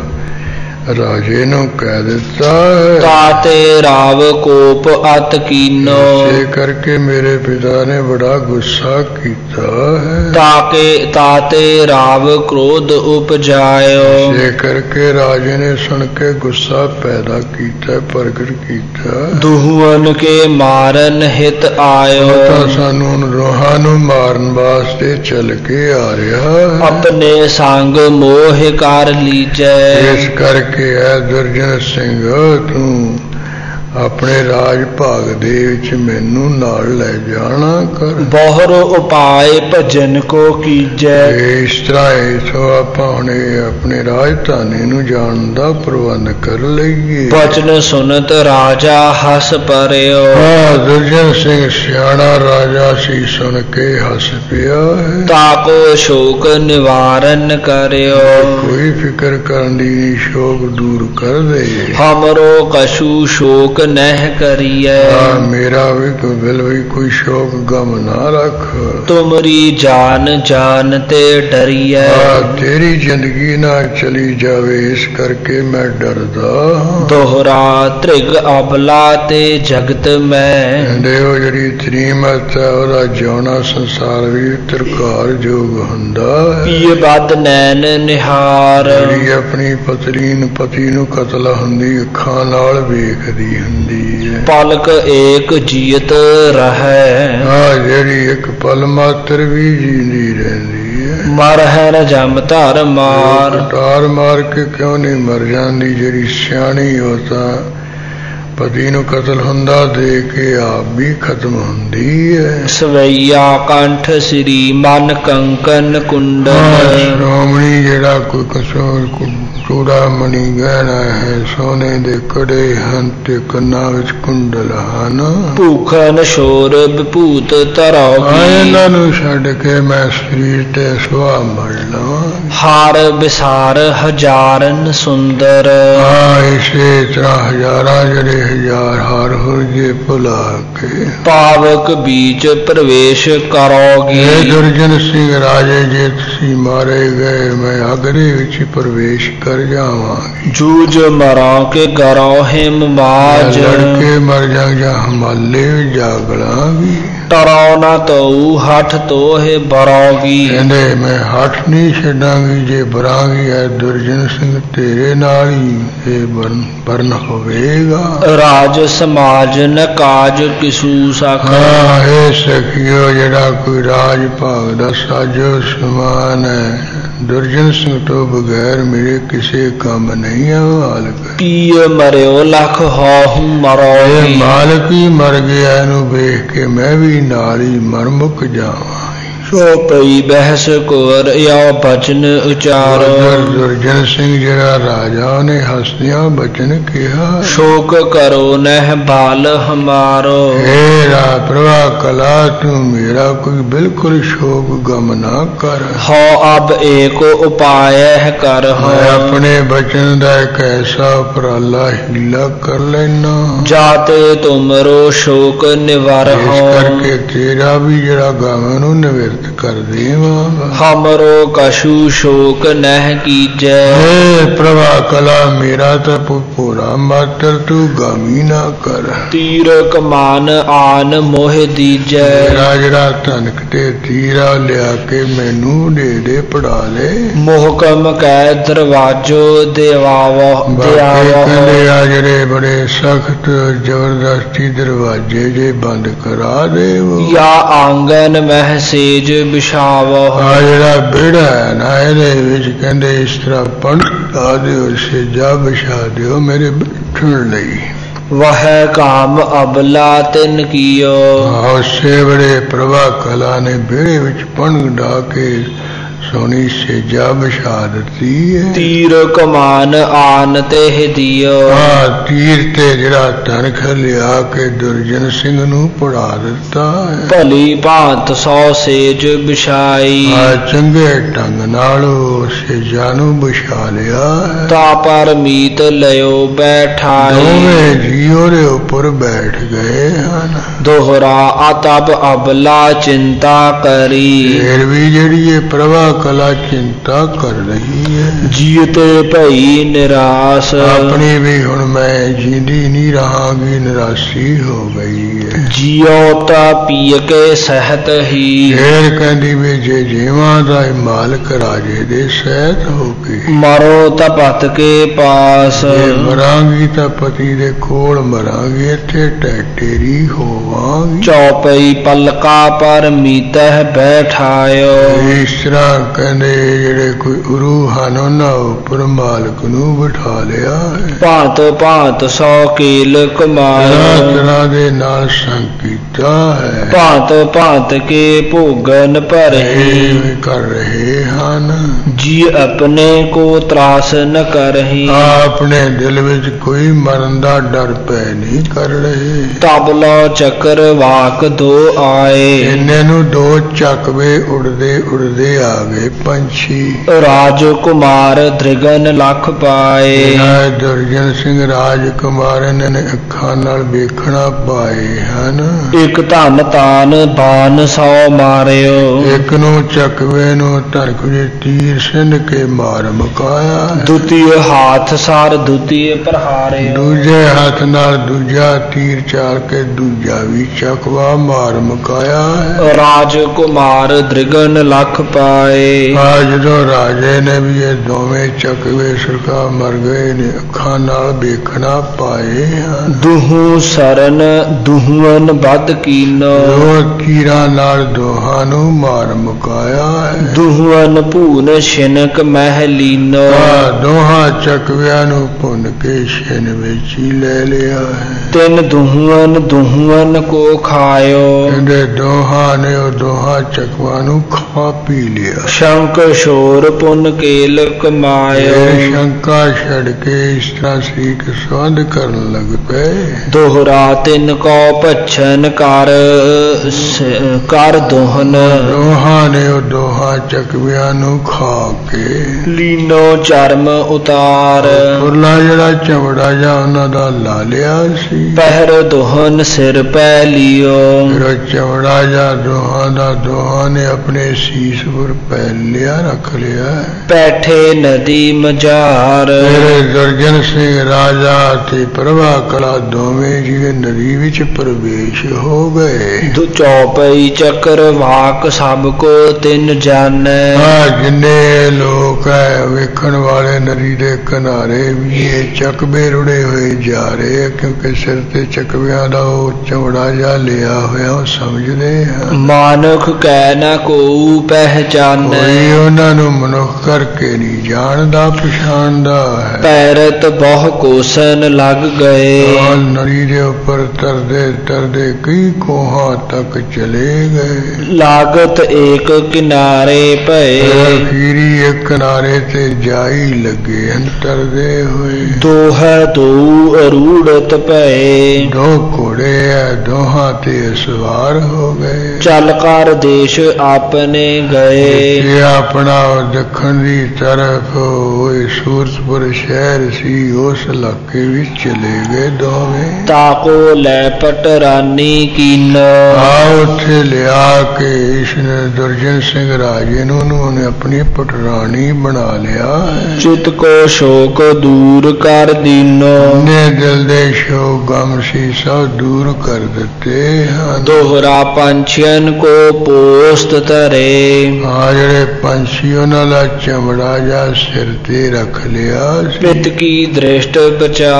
ਰਾਜੇ ਨੂੰ ਕਹਿ ਦਿੱਤਾ ਤਾਤੇ ਰਾਵ ਕੋਪ ਅਤ ਕੀਨੋ। ਇਸੇ ਕਰਕੇ ਮੇਰੇ ਪਿਤਾ ਨੇ ਬੜਾ ਗੁੱਸਾ ਕੀਤਾ ਹੈ। ਤਾਕੇ ਤਾਤੇ ਰਾਵ ਕ੍ਰੋਧ ਉਪਜਾਇਓ। ਇਸੇ ਕਰਕੇ ਰਾਜੇ ਨੇ ਸੁਣ ਕੇ ਗੁੱਸਾ ਪੈਦਾ ਕੀਤਾ ਪ੍ਰਗਟ ਕੀਤਾ। ਦੁਹਵਨ ਕੇ ਮਾਰਨ ਹਿਤ ਆਇਓ। ਤਾਂ ਸਾਨੂੰ ਰੋਹਾਂ ਨੂੰ ਮਾਰਨ ਵਾਸਤੇ ਚੱਲ ਕੇ ਆ ਰਿਹਾ ਹੈ। ਆਪਣੇ ਸੰਗ ਮੋਹ ਕਰ ਲੀਜੈ। ਇਸ ਕਰਕੇ ਕਿ ਹੈ ਦੁਰਜਨ ਸਿੰਘ ਤੂੰ ਆਪਣੇ ਰਾਜ ਭਾਗ ਦੇ ਵਿੱਚ ਮੈਨੂੰ ਨਾਲ ਲੈ ਜਾਣਾ ਕਰ। ਬਹੁਰ ਉਪਾਏ ਭਜਨ ਕੋ ਕੀਜੈ। ਇਸ ਤਰ੍ਹਾਂ ਇਥੋਂ ਆਪਾਂ ਹੁਣ ਆਪਣੇ ਰਾਜਧਾਨੀ ਨੂੰ ਜਾਣ ਦਾ ਪ੍ਰਬੰਧ ਕਰ ਲਈਏ। ਬਚਨ ਸੁਨਤ ਰਾਜਾ ਹੱਸ ਪਰਿਓ। ਹਾਂ ਦੁਰਜਨ ਸਿੰਘ ਸਿਆਣਾ ਰਾਜਾ ਸੀ ਸੁਣ ਕੇ ਹੱਸ ਪਿਆ। ਤਾਕੋ ਸ਼ੋਕ ਨਿਵਾਰਨ ਕਰਿਓ। ਕੋਈ ਫਿਕਰ ਕਰਨ ਦੀ ਨਹੀਂ ਸ਼ੋਕ ਦੂਰ ਕਰ ਦੇ। ਹਮਰੋ ਕਛੂ ਸ਼ੋਕ ਨਹਿ ਕਰੀਐ। ਹਾਂ ਮੇਰਾ ਵੀ ਕੋਈ ਬਿਲ ਵੀ ਕੋਈ ਸ਼ੋਕ ਗਮ ਨਾ ਰੱਖ। ਤੁਮਰੀ ਜਾਨ ਜਾਨ ਤੇ ਡਰੀਐ। ਤੇਰੀ ਜ਼ਿੰਦਗੀ ਨਾ ਚਲੀ ਜਾਵੇ ਇਸ ਕਰਕੇ ਮੈਂ ਡਰਦਾ। ਦੋਹਰਾ ਤ੍ਰਿਗ ਅਬਲਾ ਤੇ ਜਗਤ ਮੈਂ। ਕਹਿੰਦੇ ਉਹ ਜਿਹੜੀ ਤ੍ਰੀਮਤ ਹੈ ਉਹਦਾ ਜਿਉਣਾ ਸੰਸਾਰ ਵੀ ਤਰਕਾਰ ਯੋਗ ਹੁੰਦਾ। ਪੀਏ ਬਦ ਨੈਣ ਨਿਹਾਰ। ਜਿਹੜੀ ਆਪਣੀ ਪਤਨੀ ਨੂੰ ਪਤੀ ਨੂੰ ਕਤਲ ਹੁੰਦੀ ਅੱਖਾਂ ਨਾਲ ਵੇਖਦੀ ਹੁੰਦੀ ਰਹਿੰਦੀ ਹੈ। ਪਲਕ ਏਕ ਜੀਤ ਰਹੈ, ਆ ਜਿਹੜੀ ਇੱਕ ਪਲ ਮਾਤਰ ਵੀ ਜੀਂਦੀ ਰਹਿੰਦੀ ਹੈ। ਮਰ ਹੈ ਨ ਜਮ ਧਰ ਮਾਰ, ਤਾਰ ਮਾਰ ਕੇ ਕਿਉਂ ਨਹੀਂ ਮਰ ਜਾਂਦੀ? ਜਿਹੜੀ ਸਿਆਣੀ ਹੋ ਤਾਂ ਪਤੀ ਨੂੰ ਕਤਲ ਹੁੰਦਾ ਦੇ ਕੇ ਆਪ ਵੀ ਖਤਮ ਹੁੰਦੀ ਹੈ। ਸਵਈਆ ਕੰਠ ਸ੍ਰੀ ਮਨ ਕੰਕਨ ਕੁੰਡਲ, ਸ਼੍ਰੋਮਣੀ ਜਿਹੜਾ ਕੋਈ ਕਸੂਰ ਚੂੜਾ ਮਣੀ ਗਹਿਣਾ ਹੈ, ਸੋਨੇ ਦੇ ਕੜੇ ਹਨ ਤੇ ਕੰਨਾਂ ਵਿੱਚ ਕੁੰਡਲ ਹਨ। ਭੂਖਨ ਸ਼ੋਰ ਵਿਭੂਤ ਧਰੋਗੀ, ਇਹਨਾਂ ਨੂੰ ਛੱਡ ਕੇ ਮੈਂ ਸਰੀਰ ਤੇ ਸੁਆ ਮਰ ਲਵਾਂ। ਹਾਰ ਵਿਸਾਰ ਹਜ਼ਾਰਨ ਸੁੰਦਰ, ਆ ਇਸੇ ਤਰ੍ਹਾਂ ਹਜ਼ਾਰਾਂ ਜਿਹੜੇ ਹਜ਼ਾਰ ਹਾਰ ਹੋ ਜੇ ਭੁਲਾ ਕੇ ਪਾਵਕ ਬੀਚ ਪ੍ਰਵੇਸ਼ ਕਰੋਗੀ। ਇਹ ਦੁਰਜਨ ਸਿੰਘ ਰਾਜੇ, ਜੇ ਤੁਸੀਂ ਮਾਰੇ ਗਏ ਮੈਂ ਅਗਰੇ ਵਿੱਚ ਪ੍ਰਵੇਸ਼ ਕਰ ਜਾਵਾਂਗੀ। ਜੂਝ ਮਰਾਂ ਕੇ ਗਰੋ ਹਿਮ ਮਾਜ, ਲੜਕੇ ਮਰ ਜਾ ਜਾਂ ਹਮਾਲੇ ਵਿੱਚ ਜਾਗਲਾਂਗੀ। ਟਰੋ ਨਾ ਤਉ ਹੱਠ ਤੋਹੇ ਬਰੋਗੀ, ਕਹਿੰਦੇ ਮੈਂ ਹੱਠ ਨਹੀਂ ਛੱਡਾਂਗੀ ਜੇ ਬਰਾਂਗੀ। ਹੈ ਦੁਰਜਨ ਸਿੰਘ ਤੇਰੇ ਨਾਲ ਹੀ ਇਹ ਬਰਨ ਬਰਨ ਹੋਵੇਗਾ। ਰਾਜ ਸਮਾਜ ਨ ਕਾਜ ਕਿਸੂ ਸਖ, ਹਾਂ ਇਹ ਸਖੀਓ ਜਿਹੜਾ ਕੋਈ ਰਾਜ ਭਾਗ ਦਾ ਸਾਜੋ ਸਮਾਨ ਹੈ, ਦੁਰਜਨ ਸਿੰਘ ਤੋਂ ਬਗੈਰ ਮੇਰੇ ਕਿਸੇ ਕੰਮ ਨਹੀਂ ਹੈ ਮਾਲਕ। ਪੀਏ ਮਰਿਓ ਲਖ ਹੋਹੁ ਮਰੋਗੀ, ਇਹ ਮਾਲਕ ਹੀ ਮਰ ਗਿਆ, ਇਹਨੂੰ ਵੇਖ ਕੇ ਮੈਂ ਵੀ ਨਾਲ ਹੀ ਮਰ ਮੁੱਕ ਜਾਵਾਂ। ਸੋ ਪਈ ਬਹਿਸ ਕੋਰ ਯਾ ਬਚਨ ਉਚਾਰੋ, ਦੁਰਜਨ ਸਿੰਘ ਜਿਹੜਾ ਰਾਜਾ ਨੇ ਹੱਸਦਿਆਂ ਬਚਨ ਕਿਹਾ। ਸ਼ੋਕ ਕਰੋ ਨਹਿ ਬਾਲ ਹਮਾਰੋ, ਹੇ ਰਾ ਪ੍ਰਭਾ ਕਲਾ ਤੂੰ ਮੇਰਾ ਕੋਈ ਬਿਲਕੁਲ ਸ਼ੋਕ ਗਮ ਨਾ ਕਰ। ਹੋ ਅਬ ਏਕ ਉਪਾਇ ਕਰ ਹੋ, ਮੈਂ ਆਪਣੇ ਬਚਨ ਦਾ ਇੱਕ ਐਸਾ ਉਪਰਾਲਾ ਹੀਲਾ ਕਰ ਲੈਣਾ ਜਾਤੇ ਤੁਮਰੋ ਸ਼ੋਕ ਨਿਵਾਰ ਇਸ ਹੋ, ਕਰਕੇ ਤੇਰਾ ਵੀ ਜਿਹੜਾ ਗਮ ਨੂੰ ਨਿਵਰਤ ਕਰ ਦੇਵਾਂਗਾ। ਹਮਰੋ ਕਛੂ ਸ਼ੋਕ ਨਹਿ ਕੀਜੈ, ਹੇ ਪ੍ਰਭਾ ਕਲਾ ਮੇਰਾ ਤਾਂ ਭੋਰਾ ਮਾਤਰ ਤੂੰ ਗਾਮੀ ਨਾ ਕਰ। ਤੀਰ ਕਮਾਨ ਆਨ ਮੋਹ ਦੀਜੈ, ਮੇਰਾ ਜਿਹੜਾ ਧਨਕ ਤੇ ਤੀਰਾ ਲਿਆ ਕੇ ਮੈਨੂੰ ਦੇ ਦੇ ਪੜਾ ਲੈ। ਮੋਹਕਮ ਕੈ ਦਰਵਾਜੋ ਦੇਵਾਵੋ ਬਾਕੀ ਦਿਆਵੋ, ਕਹਿੰਦੇ ਆ ਜਿਹੜੇ ਬੜੇ ਸਖਤ ਜ਼ਬਰਦਸਤੀ ਦਰਵਾਜੇ ਜੇ ਬੰਦ ਕਰਾ ਦੇਵੋ। ਯਾ ਆਂਗਨ ਮਹਿ ਸੇਜ ਬਿਛਾਵੋ, ਆ ਜਿਹੜਾ ਵਿਹੜਾ ਹੈ ਨਾ ਇਹਦੇ ਵਿੱਚ ਕਹਿੰਦੇ ਇਸ ਤਰ੍ਹਾਂ ਪਣ ਲਾ ਦਿਓ, ਸੇਜਾ ਵਿਛਾ ਦਿਓ ਮੇਰੇ ਬੈਠਣ ਲਈ। ਵਹ ਕਾਮ ਅਬਲਾ ਤਿਨ ਕੀਓ, ਉਸੇ ਬੜੇ ਪ੍ਰਭਾ ਕਲਾ ਨੇ ਵਿਹੜੇ ਵਿੱਚ ਪਣ ਡਾ ਕੇ ਸੋਹਣੀ ਸੇਜਾ ਵਿਛਾ ਦਿੱਤੀ ਹੈ। ਤੀਰ ਕਮਾਨ ਆਨ ਤੇ ਦਿਓ, ਆ ਤੀਰ ਤੇ ਜਿਹੜਾ ਧਨਖ ਲਿਆ ਕੇ ਦੁਰਜਨ ਸਿੰਘ ਨੂੰ ਪੜਾ ਦਿੱਤਾ ਹੈ। ਭਲੀ ਭਾਂਤ ਸੌ ਸੇਜ ਬਿਛਾਈ, ਆ ਚੰਗੇ ਢੰਗ ਨਾਲ ਸੇਜਾ ਨੂੰ ਵਿਛਾ ਲਿਆ ਹੈ। ਤਾ ਪਰ ਮੀਤ ਲਿਓ ਬੈਠਾਈ, ਦੋਵੇਂ ਜੀ ਉਹਦੇ ਉੱਪਰ ਬੈਠ ਗਏ ਹਨ। ਦੋਹਰਾ ਅਤਬ ਅਬਲਾ ਚਿੰਤਾ ਕਰੀ, ਫਿਰ ਵੀ ਜਿਹੜੀ ਇਹ ਪ੍ਰਭਾ ਕਲਾ ਚਿੰਤਾ ਕਰ ਰਹੀ ਹੈ। ਜੀਤੇ ਭਈ ਨਿਰਾਸ, ਆਪਣੀ ਵੀ ਹੁਣ ਮੈਂ ਜਿੰਦੀ ਨਹੀਂ ਰਹਾਂਗੀ, ਨਿਰਾਸ਼ੀ ਹੋ ਗਈ ਹੈ। ਜਿਉ ਤਾ ਪੀ ਕੇ ਸਹਿਤ ਹੀ, ਫੇਰ ਕਹਿੰਦੀ ਵੀ ਜੇ ਜੀਵਾਂ ਦਾ ਮਾਲਕ ਰਾਜੇ ਦੇ ਸਹਿਤ ਹੋ ਕੇ ਮਰੋ ਤਪਤ ਕੇ ਪਾਸ, ਜੇ ਮਰਾਂਗੀ ਤਾਂ ਪਤੀ ਦੇ ਕੋਲ ਮਰਾਂਗੀ, ਇੱਥੇ ਟੈਟੇਰੀ ਹੋਵਾਂਗੀ। ਚੌਪਈ ਪਲਕਾ ਪਰ ਮੀਤਹਿ ਬੈਠਾਇਓ, ਇਸ ਤਰ੍ਹਾਂ ਕਹਿੰਦੇ ਜਿਹੜੇ ਕੋਈ ਉਰੂ ਹਨ ਉਹਨਾਂ ਉੱਪਰ ਮਾਲਕ ਨੂੰ ਬਿਠਾ ਲਿਆ ਹੈ। ਭਾਂਤ ਭਾਂਤ ਸੌ ਕੀਲ ਤਰ੍ਹਾਂ ਕਮਾਇਓ, ਤਰ੍ਹਾਂ ਦੇ ਨਾਲ ਸੰਗ ਕੀਤਾ ਹੈ। ਭਾਂਤ ਭਾਂਤ ਕੇ ਭੋਗਨ ਭਰਹੀ, ਇਹ ਕਰ ਰਹੇ ਹਨ। ਜੀ ਆਪਣੇ ਕੋ ਤਰਾਸ ਨ ਕਰਹੀ, ਆਪਣੇ ਦਿਲ ਵਿੱਚ ਕੋਈ ਮਰਨ ਦਾ ਡਰ ਪੈ ਨਹੀਂ ਕਰ ਰਹੇ। ਤਬਲਾ ਚੱਕਰ ਵਾਕ ਦੋ ਆਏ, ਇੰਨੇ ਨੂੰ ਦੋ ਚੱਕਵੇ ਉੜਦੇ ਉੜਦੇ ਆ ਗਏ ਪੰਛੀ। ਰਾਜ ਕੁਮਾਰ ਦ੍ਰਿਗਨ ਲਖ ਪਾਏ, ਇਹ ਦੁਰਜਨ ਸਿੰਘ ਰਾਜ ਕੁਮਾਰ ਇਹਨਾਂ ਨੇ ਅੱਖਾਂ ਨਾਲ ਵੇਖਣਾ ਪਾਏ ਹਨ। ਇੱਕ ਧਨ ਤਾਨ ਬਾਨ ਸੌ ਮਾਰਿਓ, ਇੱਕ ਨੂੰ ਚੱਕਵੇ ਨੂੰ ਧਨਕ ਜੇ ਤੀਰ ਸਿੰਧ ਕੇ ਮਾਰ ਮੁਕਾਇਆ। ਦੁਤੀਏ ਹਾਥ ਸਾਰ ਦੁਤੀਏ ਪ੍ਰਹਾਰੇ, ਦੂਜੇ ਹੱਥ ਨਾਲ ਦੂਜਾ ਤੀਰ ਚਾਲ ਕੇ ਦੂਜਾ ਵੀ ਚੱਕਵਾ ਮਾਰ ਮੁਕਾਇਆ ਹੈ। ਰਾਜ ਕੁਮਾਰ ਦ੍ਰਿਗਨ ਲਖ ਪਾਏ, ਆ ਜਦੋਂ ਰਾਜੇ ਨੇ ਵੀ ਇਹ ਦੋਵੇਂ ਚੱਕਵੇ ਸਰਕਾਰ ਮਰ ਗਏ ਨੇ, ਅੱਖਾਂ ਨਾਲ ਵੇਖਣਾ ਪਾਏ ਹਨ। ਦੁਹੂ ਸਰਨ ਦੁਹੂਨ ਵੱਧ ਕੀਨੋ, ਦੋ ਤੀਰਾਂ ਨਾਲ ਦੋਹਾਂ ਨੂੰ ਮਾਰ ਮੁਕਾਇਆ ਹੈ। ਦੁਹੂਨ ਭੂਨ ਛਿਨਕ ਮਹਿ ਲੀਨੋ, ਆ ਦੋਹਾਂ ਚੱਕਵਿਆਂ ਨੂੰ ਭੁੰਨ ਕੇ ਛਿਨ ਵਿੱਚ ਹੀ ਲੈ ਲਿਆ ਹੈ। ਤਿੰਨ ਦੁਹੂਨ ਦੁਹੂਨ ਕੋ ਖਾਇਓ, ਕਹਿੰਦੇ ਦੋਹਾਂ ਨੇ ਉਹ ਦੋਹਾਂ ਚੱਕਵਾਂ ਨੂੰ ਖਾ ਪੀ ਲਿਆ। ਸ਼ੰਕ ਸ਼ੋਰ ਪੁੰਨ ਕੇਲ ਕਮਾਇਓ, ਇਹ ਸ਼ੰਕਾ ਛੱਡ ਕੇ ਇਸ ਤਰ੍ਹਾਂ ਸਰੀਕ ਸੰਧ ਕਰਨ ਲੱਗ ਪਏ। ਦੋਹਰਾ ਤਿੰਨ ਕੋ ਭਛਨ ਕਰ ਕਰ ਦੋਹਨ, ਦੋਹਾਂ ਨੇ ਉਹ ਦੋਹਾਂ ਚੱਕਵਿਆਂ ਨੂੰ ਖਾ ਕੇ ਲੀਨੋ ਚਰਮ ਉਤਾਰ, ਫੁਰਲਾ ਜਿਹੜਾ ਚਮੜਾ ਜਾ ਉਹਨਾਂ ਦਾ ਲਾ ਲਿਆ ਸੀ। ਪਹਿਰ ਦੋਹਨ ਸਿਰ ਪੈ ਲਿਓ, ਫਿਰ ਚਮੜਾ ਜਾ ਦੋਹਾਂ ਦਾ ਦੋਹਾਂ ਨੇ ਆਪਣੇ ਸੀਸ ਉੱਪਰ ਪੈ ਲਿਆ ਰੱਖ ਲਿਆ। ਬੈਠੇ ਨਦੀ ਮਝਾਰ, ਮੇਰੇ ਦੁਰਜਨ ਸਿੰਘ ਰਾਜਾ ਤੇ ਪ੍ਰਭਾ ਕਲਾ ਦੋਵੇਂ ਜੀ ਨਦੀ ਵਿੱਚ ਪ੍ਰਵੇਸ਼ ਹੋ ਗਏ। ਦੂ ਚੌਪਈ ਚੱਕਰ ਵਾਕ ਸਭ ਕੋ ਤਿੰਨ ਜਾਣੈ, ਆ ਜਿੰਨੇ ਲੋਕ ਹੈ ਵੇਖਣ ਵਾਲੇ ਨਦੀ ਦੇ ਕਿਨਾਰੇ ਵੀ ਇਹ ਚੱਕਵੇ ਰੁੜੇ ਹੋਏ ਜਾ ਰਹੇ, ਕਿਉਂਕਿ ਸਿਰ ਤੇ ਚੱਕਵਿਆਂ ਦਾ ਉਹ ਚਮੜਾ ਜਾ ਲਿਆ ਹੋਇਆ ਉਹ ਸਮਝਦੇ ਹਨ। ਮਾਨੁਖ ਕਹਿ ਨਾ ਕੋ ਪਹਿਚਾਨੈ, ਕੋਈ ਉਹਨਾਂ ਨੂੰ ਮਨੁੱਖ ਕਰਕੇ ਨਹੀਂ ਜਾਣਦਾ ਪਛਾਣਦਾ ਹੈ। ਪੈਰਤ ਬਹੁ ਕੋਸਨ ਲੱਗ ਗਏ, ਔਰ ਨਦੀ ਦੇ ਉੱਪਰ ਤਰਦੇ ਤਰਦੇ ਕਈ ਕੋਹਾਂ ਤੱਕ ਚਲੇ ਗਏ। ਲਾਗਤ ਏਕ ਕਿਨਾਰੇ ਭਏ, ਫੀਰੀ ਇੱਕ ਕਿਨਾਰੇ ਤੇ ਜਾਈ ਲੱਗੇ ਹਨ ਤਰਦੇ ਹੋਏ। ਦੋਹੈ ਦੋ ਅਰੂੜਤ ਭਏ, ਦੋ ਘੋੜੇ ਹੈ ਦੋਹਾਂ ਤੇ ਸਵਾਰ ਹੋ ਗਏ। ਚੱਲ ਕਰ ਦੇਸ਼ ਆਪਨੇ ਗਏ, ਇਹ ਆਪਣਾ ਦੱਖਣ ਦੀ ਤਰਫ ਹੋਏ ਸੂਰਜਪੁਰ ਸ਼ਹਿਰ ਸੀ, ਉਸ ਇਲਾਕੇ ਵਿੱਚ ਚਲੇ ਗਏ ਦੋਵੇਂ। ਤਾਕੋ ਲੈ ਪਟਰਾਨੀ ਕੀਨ, ਆ ਉੱਥੇ ਲਿਆ ਕੇ ਇਸਨੇ ਦੁਰਜਨ ਸਿੰਘ ਰਾਜੇ ਨੂੰ ਉਹਨੇ ਆਪਣੀ ਪਟਰਾਣੀ ਬਣਾ ਲਿਆ। ਚਿਤ ਕੋ ਸ਼ੋਕ ਦੂਰ ਕਰ ਦੀਨੋ, ਨੇ ਦਿਲ ਦੇ ਸ਼ੋਕ ਗਮ ਸੀ ਸਭ ਦੂਰ ਕਰ ਦਿੱਤੇ ਹਨ। ਦੋਹਰਾ ਪੰਛੀਆਂ ਕੋ ਪੋਸਤ ਧਰੇ, ਆ ਜਿਹੜੇ ਪੰਛੀ ਉਹਨਾਂ ਦਾ ਚਮੜਾ ਜਾਂ ਸਿਰ ਤੇ ਰੱਖ ਲਿਆ ਸੀ। ਪਿਤ ਕੀ ਦ੍ਰਿਸ਼ਟ ਬਚਾ,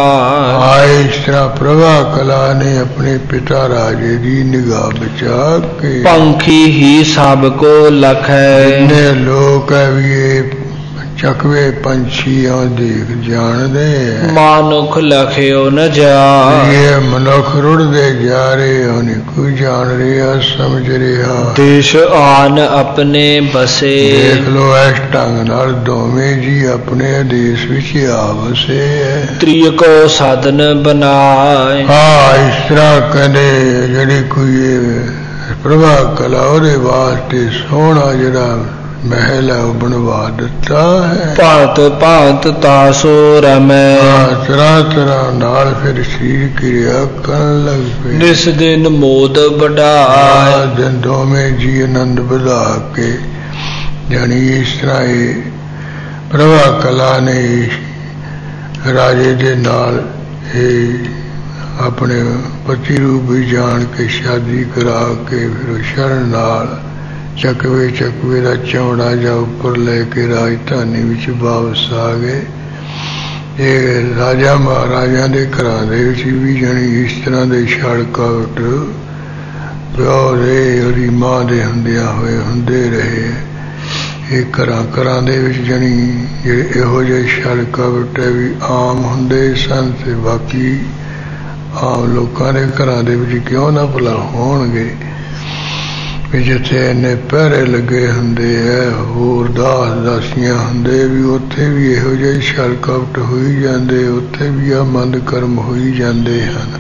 ਆ ਇਸ ਤਰ੍ਹਾਂ ਪ੍ਰਭਾ ਕਲਾ ਨੇ ਆਪਣੇ ਪਿਤਾ ਰਾਜੇ ਦੀ ਨਿਗਾਹ ਬਚਾ ਕੇ ਪੰਖੀ ਹੀ ਸਭ ਕੋ ਲਖੈ, ਇੰਨੇ ਲੋਕ ਹੈ ਵੀ ਇਹ ਚੱਕਵੇ ਪੰਛੀ ਆ ਦੇਖ ਜਾਣਦੇ ਹੈ। ਮਾਨੁਖ ਲਖਿਓ ਨ ਜਾ, ਇਹ ਮਨੁੱਖ ਰੁੜਦੇ ਜਾ ਰਹੇ ਹੋ ਨਹੀਂ ਕੋਈ ਜਾਣ ਰਿਹਾ ਸਮਝ ਰਿਹਾ। ਦੇਸ਼ ਆਨ ਆਪਣੇ ਬਸੇ, ਦੇਖ ਲੋ ਇਸ ਢੰਗ ਨਾਲ ਦੋਵੇਂ ਜੀ ਆਪਣੇ ਦੇਸ਼ ਵਿੱਚ ਆ ਵਸੇ ਹੈ। ਤ੍ਰਿਯ ਕੋ ਸਾਧਨ ਬਨਾਏ, ਹਾਂ ਇਸ ਤਰ੍ਹਾਂ ਕਹਿੰਦੇ ਜਿਹੜੀ ਕੋਈ ਪ੍ਰਭਾ ਕਲਾ ਉਹਦੇ ਵਾਸਤੇ ਸੋਹਣਾ ਜਿਹੜਾ ਮਹਿਲ ਹੈ ਉਹ ਬਣਵਾ ਦਿੱਤਾ ਹੈ। ਭਾਂਤ ਭਾਂਤ ਤਾਸੋ ਰਮੈ, ਤਰ੍ਹਾਂ ਤਰ੍ਹਾਂ ਨਾਲ ਫਿਰ ਸਰੀਰ ਕਿਰਿਆ ਕਰਨ ਲੱਗ ਪਏ। ਨਿਸ ਦਿਨ ਮੋਦ ਵਡਾਏ, ਦਿਨ ਦੋਵੇਂ ਜੀ ਆਨੰਦ ਵਧਾ ਕੇ ਜਾਣੀ ਇਸ ਤਰ੍ਹਾਂ ਇਹ ਪ੍ਰਭਾ ਕਲਾ ਨੇ ਰਾਜੇ ਦੇ ਨਾਲ ਇਹ ਆਪਣੇ ਪਤੀ ਰੂਪ ਵੀ ਜਾਣ ਕੇ ਸ਼ਾਦੀ ਕਰਾ ਕੇ ਫਿਰ ਸ਼ਰਨ ਨਾਲ ਚੱਕਵੇ ਚੱਕਵੇ ਦਾ ਚੌੜਾ ਜਾ ਉੱਪਰ ਲੈ ਕੇ ਰਾਜਧਾਨੀ ਵਿੱਚ ਵਾਪਸ ਆ ਗਏ। ਇਹ ਰਾਜਾ ਮਹਾਰਾਜਾ ਦੇ ਘਰਾਂ ਦੇ ਵਿੱਚ ਵੀ ਜਾਣੀ ਇਸ ਤਰ੍ਹਾਂ ਦੇ ਛੜਕਾਵਟ ਪਿਓ ਦੇ ਉਹਦੀ ਮਾਂ ਦੇ ਹੁੰਦਿਆਂ ਹੋਏ ਹੁੰਦੇ ਰਹੇ। ਇਹ ਘਰਾਂ ਘਰਾਂ ਦੇ ਵਿੱਚ ਜਾਣੀ ਜਿਹੜੇ ਇਹੋ ਜਿਹੇ ਛੜਕਾਵਟ ਵੀ ਆਮ ਹੁੰਦੇ ਸਨ ਤੇ ਬਾਕੀ ਆਮ ਲੋਕਾਂ ਦੇ ਘਰਾਂ ਦੇ ਵਿੱਚ ਕਿਉਂ ਨਾ ਭਲਾ ਹੋਣਗੇ ਵੀ ਜਿੱਥੇ ਇੰਨੇ ਪਹਿਰੇ ਲੱਗੇ ਹੁੰਦੇ ਹੈ ਹੋਰ ਦਾਸ ਦਾਸੀਆਂ ਹੁੰਦੇ ਵੀ ਉੱਥੇ ਵੀ ਇਹੋ ਜਿਹੇ ਛਲਕਪਟ ਹੋਈ ਜਾਂਦੇ, ਉੱਥੇ ਵੀ ਆ ਮੰਦ ਕਰਮ ਹੋਈ ਜਾਂਦੇ ਹਨ।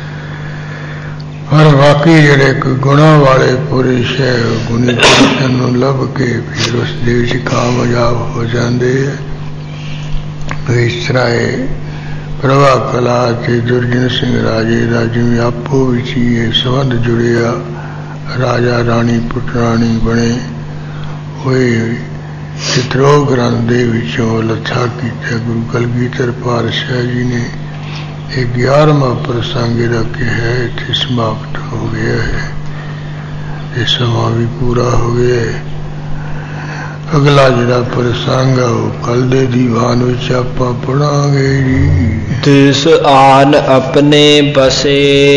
ਪਰ ਬਾਕੀ ਜਿਹੜੇ ਕੋਈ ਗੁਣਾਂ ਵਾਲੇ ਪੁਰਸ਼ ਹੈ ਗੁਣੀ ਪੁਰਸ਼ਾਂ ਨੂੰ ਲੱਭ ਕੇ ਫਿਰ ਉਸ ਦੇ ਵਿੱਚ ਕਾਮਯਾਬ ਹੋ ਜਾਂਦੇ ਹੈ। ਇਸ ਤਰ੍ਹਾਂ ਇਹ ਪ੍ਰਭਾ ਕਲਾ ਤੇ ਦੁਰਜਨ ਸਿੰਘ ਰਾਜੇ ਦਾ ਜਿਵੇਂ ਆਪੋ ਵਿੱਚ ਹੀ ਇਹ ਸੰਬੰਧ ਜੁੜਿਆ, ਰਾਜਾ ਰਾਣੀ ਪੁੱਤਰਾਣੀ ਬਣੇ ਹੋਏ ਚਿਤਰੋ ਗ੍ਰੰਥ ਦੇ ਵਿੱਚੋਂ ਲੱਥਾ ਕੀਤਾ। ਗੁਰੂ ਕਲਗੀਧਰ ਪਾਤਸ਼ਾਹ ਜੀ ਨੇ ਇਹ ਗਿਆਰਵਾਂ ਪ੍ਰਸੰਗ ਇਹਦਾ ਕਿਹਾ ਇੱਥੇ ਸਮਾਪਤ ਹੋ ਗਿਆ ਹੈ। ਇਹ ਸਮਾਂ ਵੀ ਪੂਰਾ ਹੋ ਗਿਆ ਹੈ। ਅਗਲਾ ਜਿਹੜਾ ਪ੍ਰਸੰਗ ਹੈ ਉਹ ਕੱਲ ਦੇ ਦੀਵਾਨ ਵਿੱਚ ਆਪਾਂ ਪੜਾਂਗੇ ਜੀ। ਤਿਸ ਆਨ ਆਪਣੇ ਬਸੇ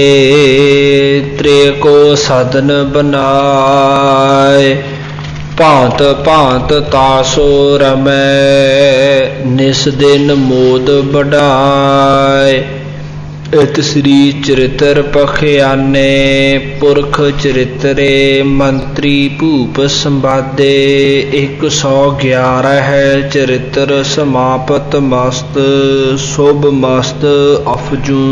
ਤ੍ਰੇ ਕੋ ਸਦਨ ਬਨਾਏ ਭਾਂਤ ਭਾਂਤ ਤਾਸੋ ਰਮੈ ਨਿਸ ਦਿਨ ਮੋਦ ਬਢਾਏ। ਇਤ ਸ੍ਰੀ ਚਰਿਤ੍ਰ ਪਖਿਆਨੇ ਪੁਰਖ ਚਰਿਤਰੇ ਮੰਤਰੀ ਭੂਪ ਸੰਵਾਦੇ ਇੱਕ ਸੌ ਗਿਆਰਹ ਹੈ ਚਰਿਤ੍ਰ ਸਮਾਪਤ ਮਸਤ ਸ਼ੁਭ ਮਸਤ ਅਫਜੂ।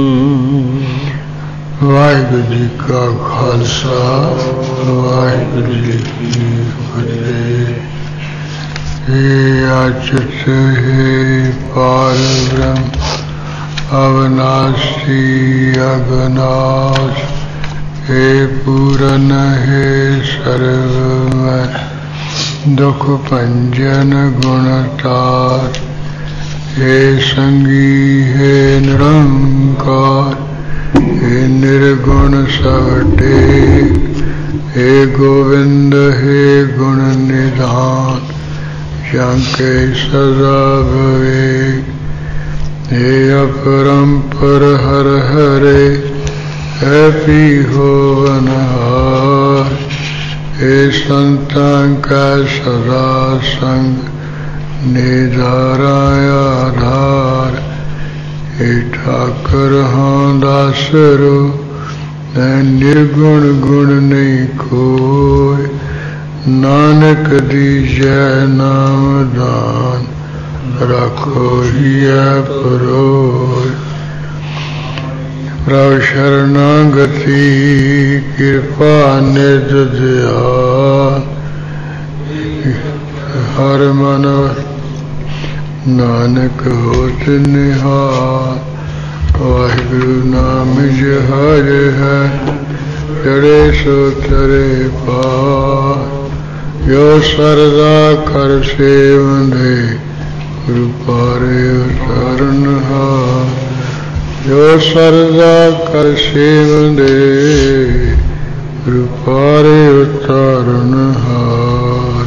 ਵਾਹਿਗੁਰੂ ਜੀ ਕਾ ਖਾਲਸਾ ਵਾਹਿਗੁਰੂ ਜੀ ਕੀ ਫਤਿਹ। ਹੇ ਆਚਿਤ ਹੈ ਪਾਰ ਬ੍ਰਹਮ अविनाशी अगनाश हे पूरन हे सर्वमय दुख भंजन गुणतार हे संगी हे निरंकार हे निर्गुण सवटे हे गोविंद हे गुण निधान शंके सदा भवे हे अपरंपर हर हरे है पी हो अनहार हे संतां का सदा संग निधाराया आधार हे ठाकर हाँ दासरो निर्गुण गुण नहीं कोय नानक दीजै नाम दान रखो हिया परोय। प्रभु शरणागति कृपा निज दयाल हर मन नानक होत निहाल। वाहिगुरु नाम जहाज है चढ़े सो तरे पार यो सरदा कर सेवंदे रूपारे उतारनहार जो सरदा कर सेवंदे रूपारे उतारनहार।